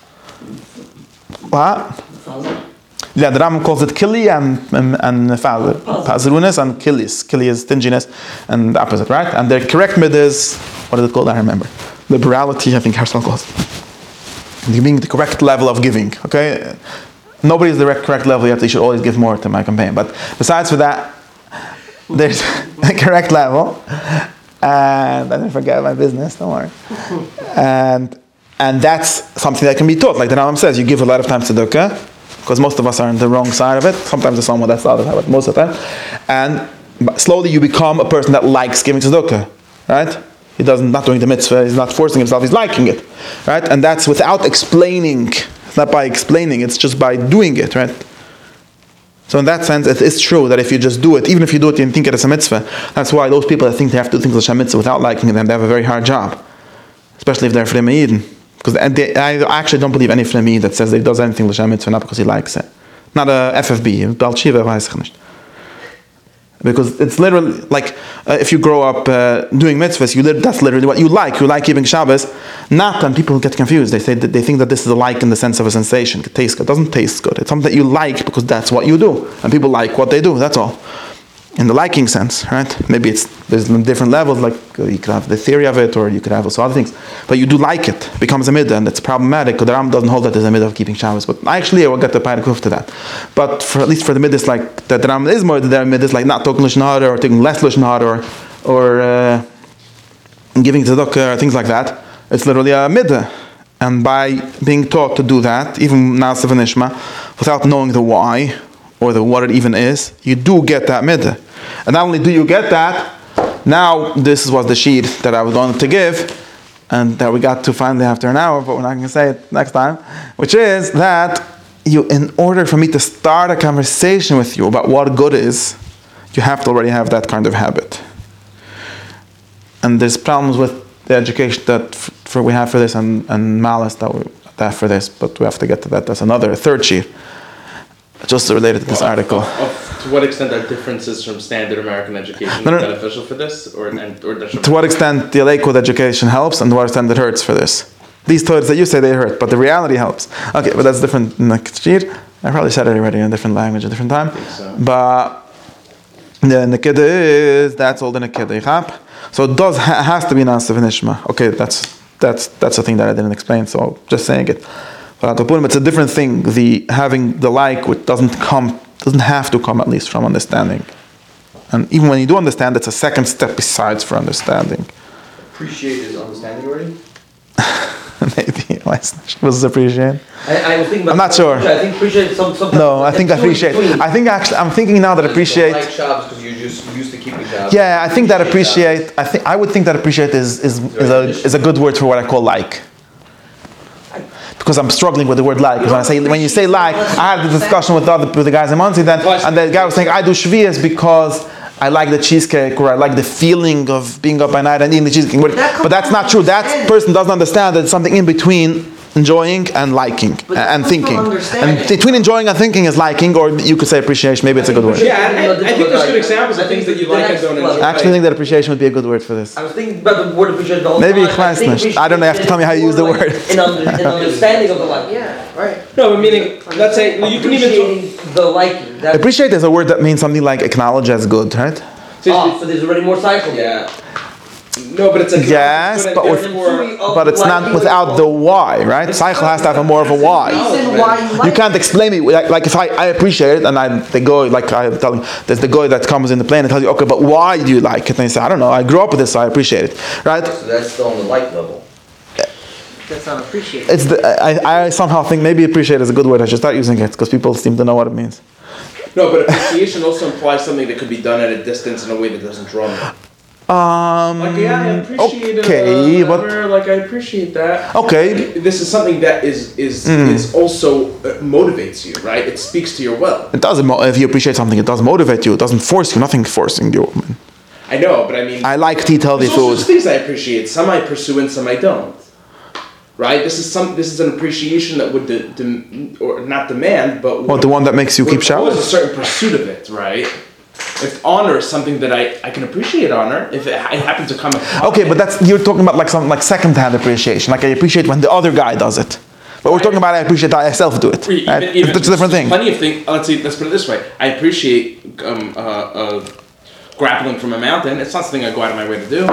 What? Yeah, the Ram calls it kili and and, and pazrunas and kilis. Kili is stinginess and the opposite, right? And the correct midah is, what is it called? I remember. Liberality, I think Herzl calls it. Giving the correct level of giving, okay? Nobody's the correct level yet, they should always give more to my campaign. But besides for that, there's a correct level. And I didn't forget my business, don't worry. And and that's something that can be taught. Like the Rambam says, you give a lot of time tzedakah, because most of us are on the wrong side of it. Sometimes there's someone that's the other side, but most of the time. And slowly you become a person that likes giving tzedakah, right? He doesn't, not doing the mitzvah, he's not forcing himself, he's liking it, right? And that's without explaining. It's not by explaining, it's just by doing it, right? So in that sense, it is true that if you just do it, even if you do it and think it is a mitzvah, that's why those people that think they have to do things like a mitzvah without liking them, they have a very hard job. Especially if they're Frei Eden. Because I actually don't believe any Frei that says that he does anything like a mitzvah not because he likes it. Not a F F B, Bal Shiva, weiß ich nicht. Because it's literally like uh, if you grow up uh, doing mitzvahs, you li- that's literally what you like. You like keeping Shabbos. Not, and people get confused. They say that they think that this is a like in the sense of a sensation. It tastes good. It doesn't taste good. It's something that you like because that's what you do, and people like what they do. That's all. In the liking sense, right? Maybe it's there's different levels. Like uh, you could have the theory of it, or you could have also other things. But you do like it. It becomes a midah, and it's problematic because the Ram doesn't hold that as a midah of keeping Shabbos. But actually, I will get the paragraph to that. But for at least for the middas, like that, the Ram is more the middas, like not talking lashon hara or taking less lashon hara or or uh, giving tzedakah or things like that. It's literally a midah, and by being taught to do that, even na'aseh v'nishma, without knowing the why or the what it even is, you do get that midah. And not only do you get that, now this was the sheet that I was going to give, and that we got to finally after an hour, but we're not going to say it next time, which is that you, in order for me to start a conversation with you about what good is, you have to already have that kind of habit. And there's problems with the education that f- for we have for this, and, and malice that we have for this, but we have to get to that. That's another third sheet, just related to this Well, article. of- of- to what extent are differences from standard American education No, no. beneficial for this, or and, or that should- To what extent the Lakewood education helps, and to what extent it hurts for this. These thoughts that you say they hurt, but the reality helps. Okay, but that's different next sheet. I probably said it already in a different language, a different time. so. But the Nikida is, that's all the Nikida. So it does ha- has to be Nasa Nishma. Okay, that's that's that's a thing that I didn't explain, so just saying it. But it's a different thing. The having the like, which doesn't come, doesn't have to come at least from understanding. And even when you do understand, it's a second step besides for understanding. Appreciate is understanding already? Maybe. Was it appreciate? I, I was thinking about. I'm not sure. I think appreciate some. some No, I think it's appreciate. between- I think actually, I'm thinking now that appreciate. Like jobs because you're just used to keeping jobs. Yeah, I think that appreciate. I think I would think that appreciate is is is a is a good word for what I call like. Because I'm struggling with the word like. Because when I say when you say like, I had the discussion with the other with the guys in Muncie then, and the guy was saying I do shvias because I like the cheesecake, or I like the feeling of being up at night and eating the cheesecake. But, That but that's comes not from true. That understanding. person doesn't understand that it's something in between enjoying and liking But that and comes from thinking. understanding. And between enjoying and thinking is liking, or you could say appreciation. Maybe it's a good word. Yeah, and, and I think there's good examples of things that you like and don't enjoy. I actually think that appreciation would be a good word for this. I was thinking about the word appreciate the whole Maybe time. I think classness. I don't know, you have to tell me how you use the more like word. An, under, an understanding of the liking. Yeah, right. No, but meaning, let's say well, you can even. Appreciating the liking. That, Appreciate is a word that means something like acknowledge as good, right? oh, so there's already more cycle. Yeah. No, but it's like Yes, but with- therefore, But it's not without the why, right? Cycle has to have a more of a why. Reason why you like You can't explain it. Like, like if I, I appreciate it, and I the guy, like I'm telling, there's the guy that comes in the plane and tells you, okay, but why do you like it? And you say, I don't know, I grew up with this, so I appreciate it, right? So that's still on the like level. That's not appreciated. It's the, I, I somehow think maybe appreciate is a good word. I should start using it because people seem to know what it means. no, but appreciation also implies something that could be done at a distance in a way that doesn't draw me. Um, Like, yeah, I appreciate okay, uh, but whatever, like I appreciate that. okay. This is something that is is Mm. is also uh, motivates you, right? It speaks to your will. It doesn't. Mo- if you appreciate something, it does motivate you. It doesn't force you. Nothing forcing you. I know, but I mean, I like to eat healthy there's also food. things I appreciate. Some I pursue and some I don't. Right? This is some. This is an appreciation that would de- de- or not demand, but What, the one that makes you keep There's always a showering? certain pursuit of it, right? If honor is something that I, I can appreciate honor, if it, I happen to come upon Okay, it. but that's you're talking about like something like second-hand appreciation. Like I appreciate when the other guy does it. But we're talking about I appreciate that I self do it. Even- Right? even- It's a different thing. Plenty of things. Let's see. Let's put it this way. I appreciate um, uh, uh, grappling from a mountain. It's not something I go out of my way to do.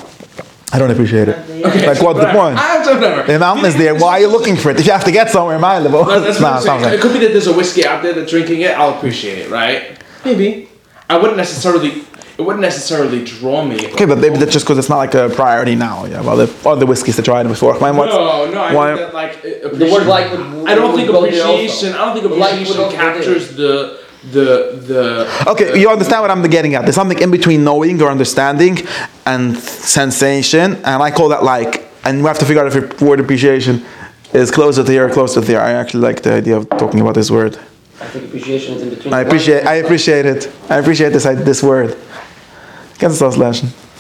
I don't appreciate it. Okay, Like what's the whatever. point? I don't know. The mountain is there. Why are you looking for it? If you have to get somewhere, mind level. That's It's what not I'm saying. something. It could be that there's a whiskey out there that's drinking it. I'll appreciate it, right? Maybe. I wouldn't necessarily. It wouldn't necessarily draw me. Okay, but maybe that's just because it's not like a priority now. Yeah, well, the other whiskeys to try it before. Mine, what's, No, no. I why- think that like uh, The word like would. I don't think would go there also. appreciation. I don't think The like would appreciation also go there. captures the the the. Okay, you understand what I'm getting at. There's something in between knowing or understanding and sensation, and I call that like, and we have to figure out if your word appreciation is closer to here or closer to there. I actually like the idea of talking about this word. I think appreciation is in between. I appreciate I appreciate it. I appreciate this this word. Kennst du das, Lerschen?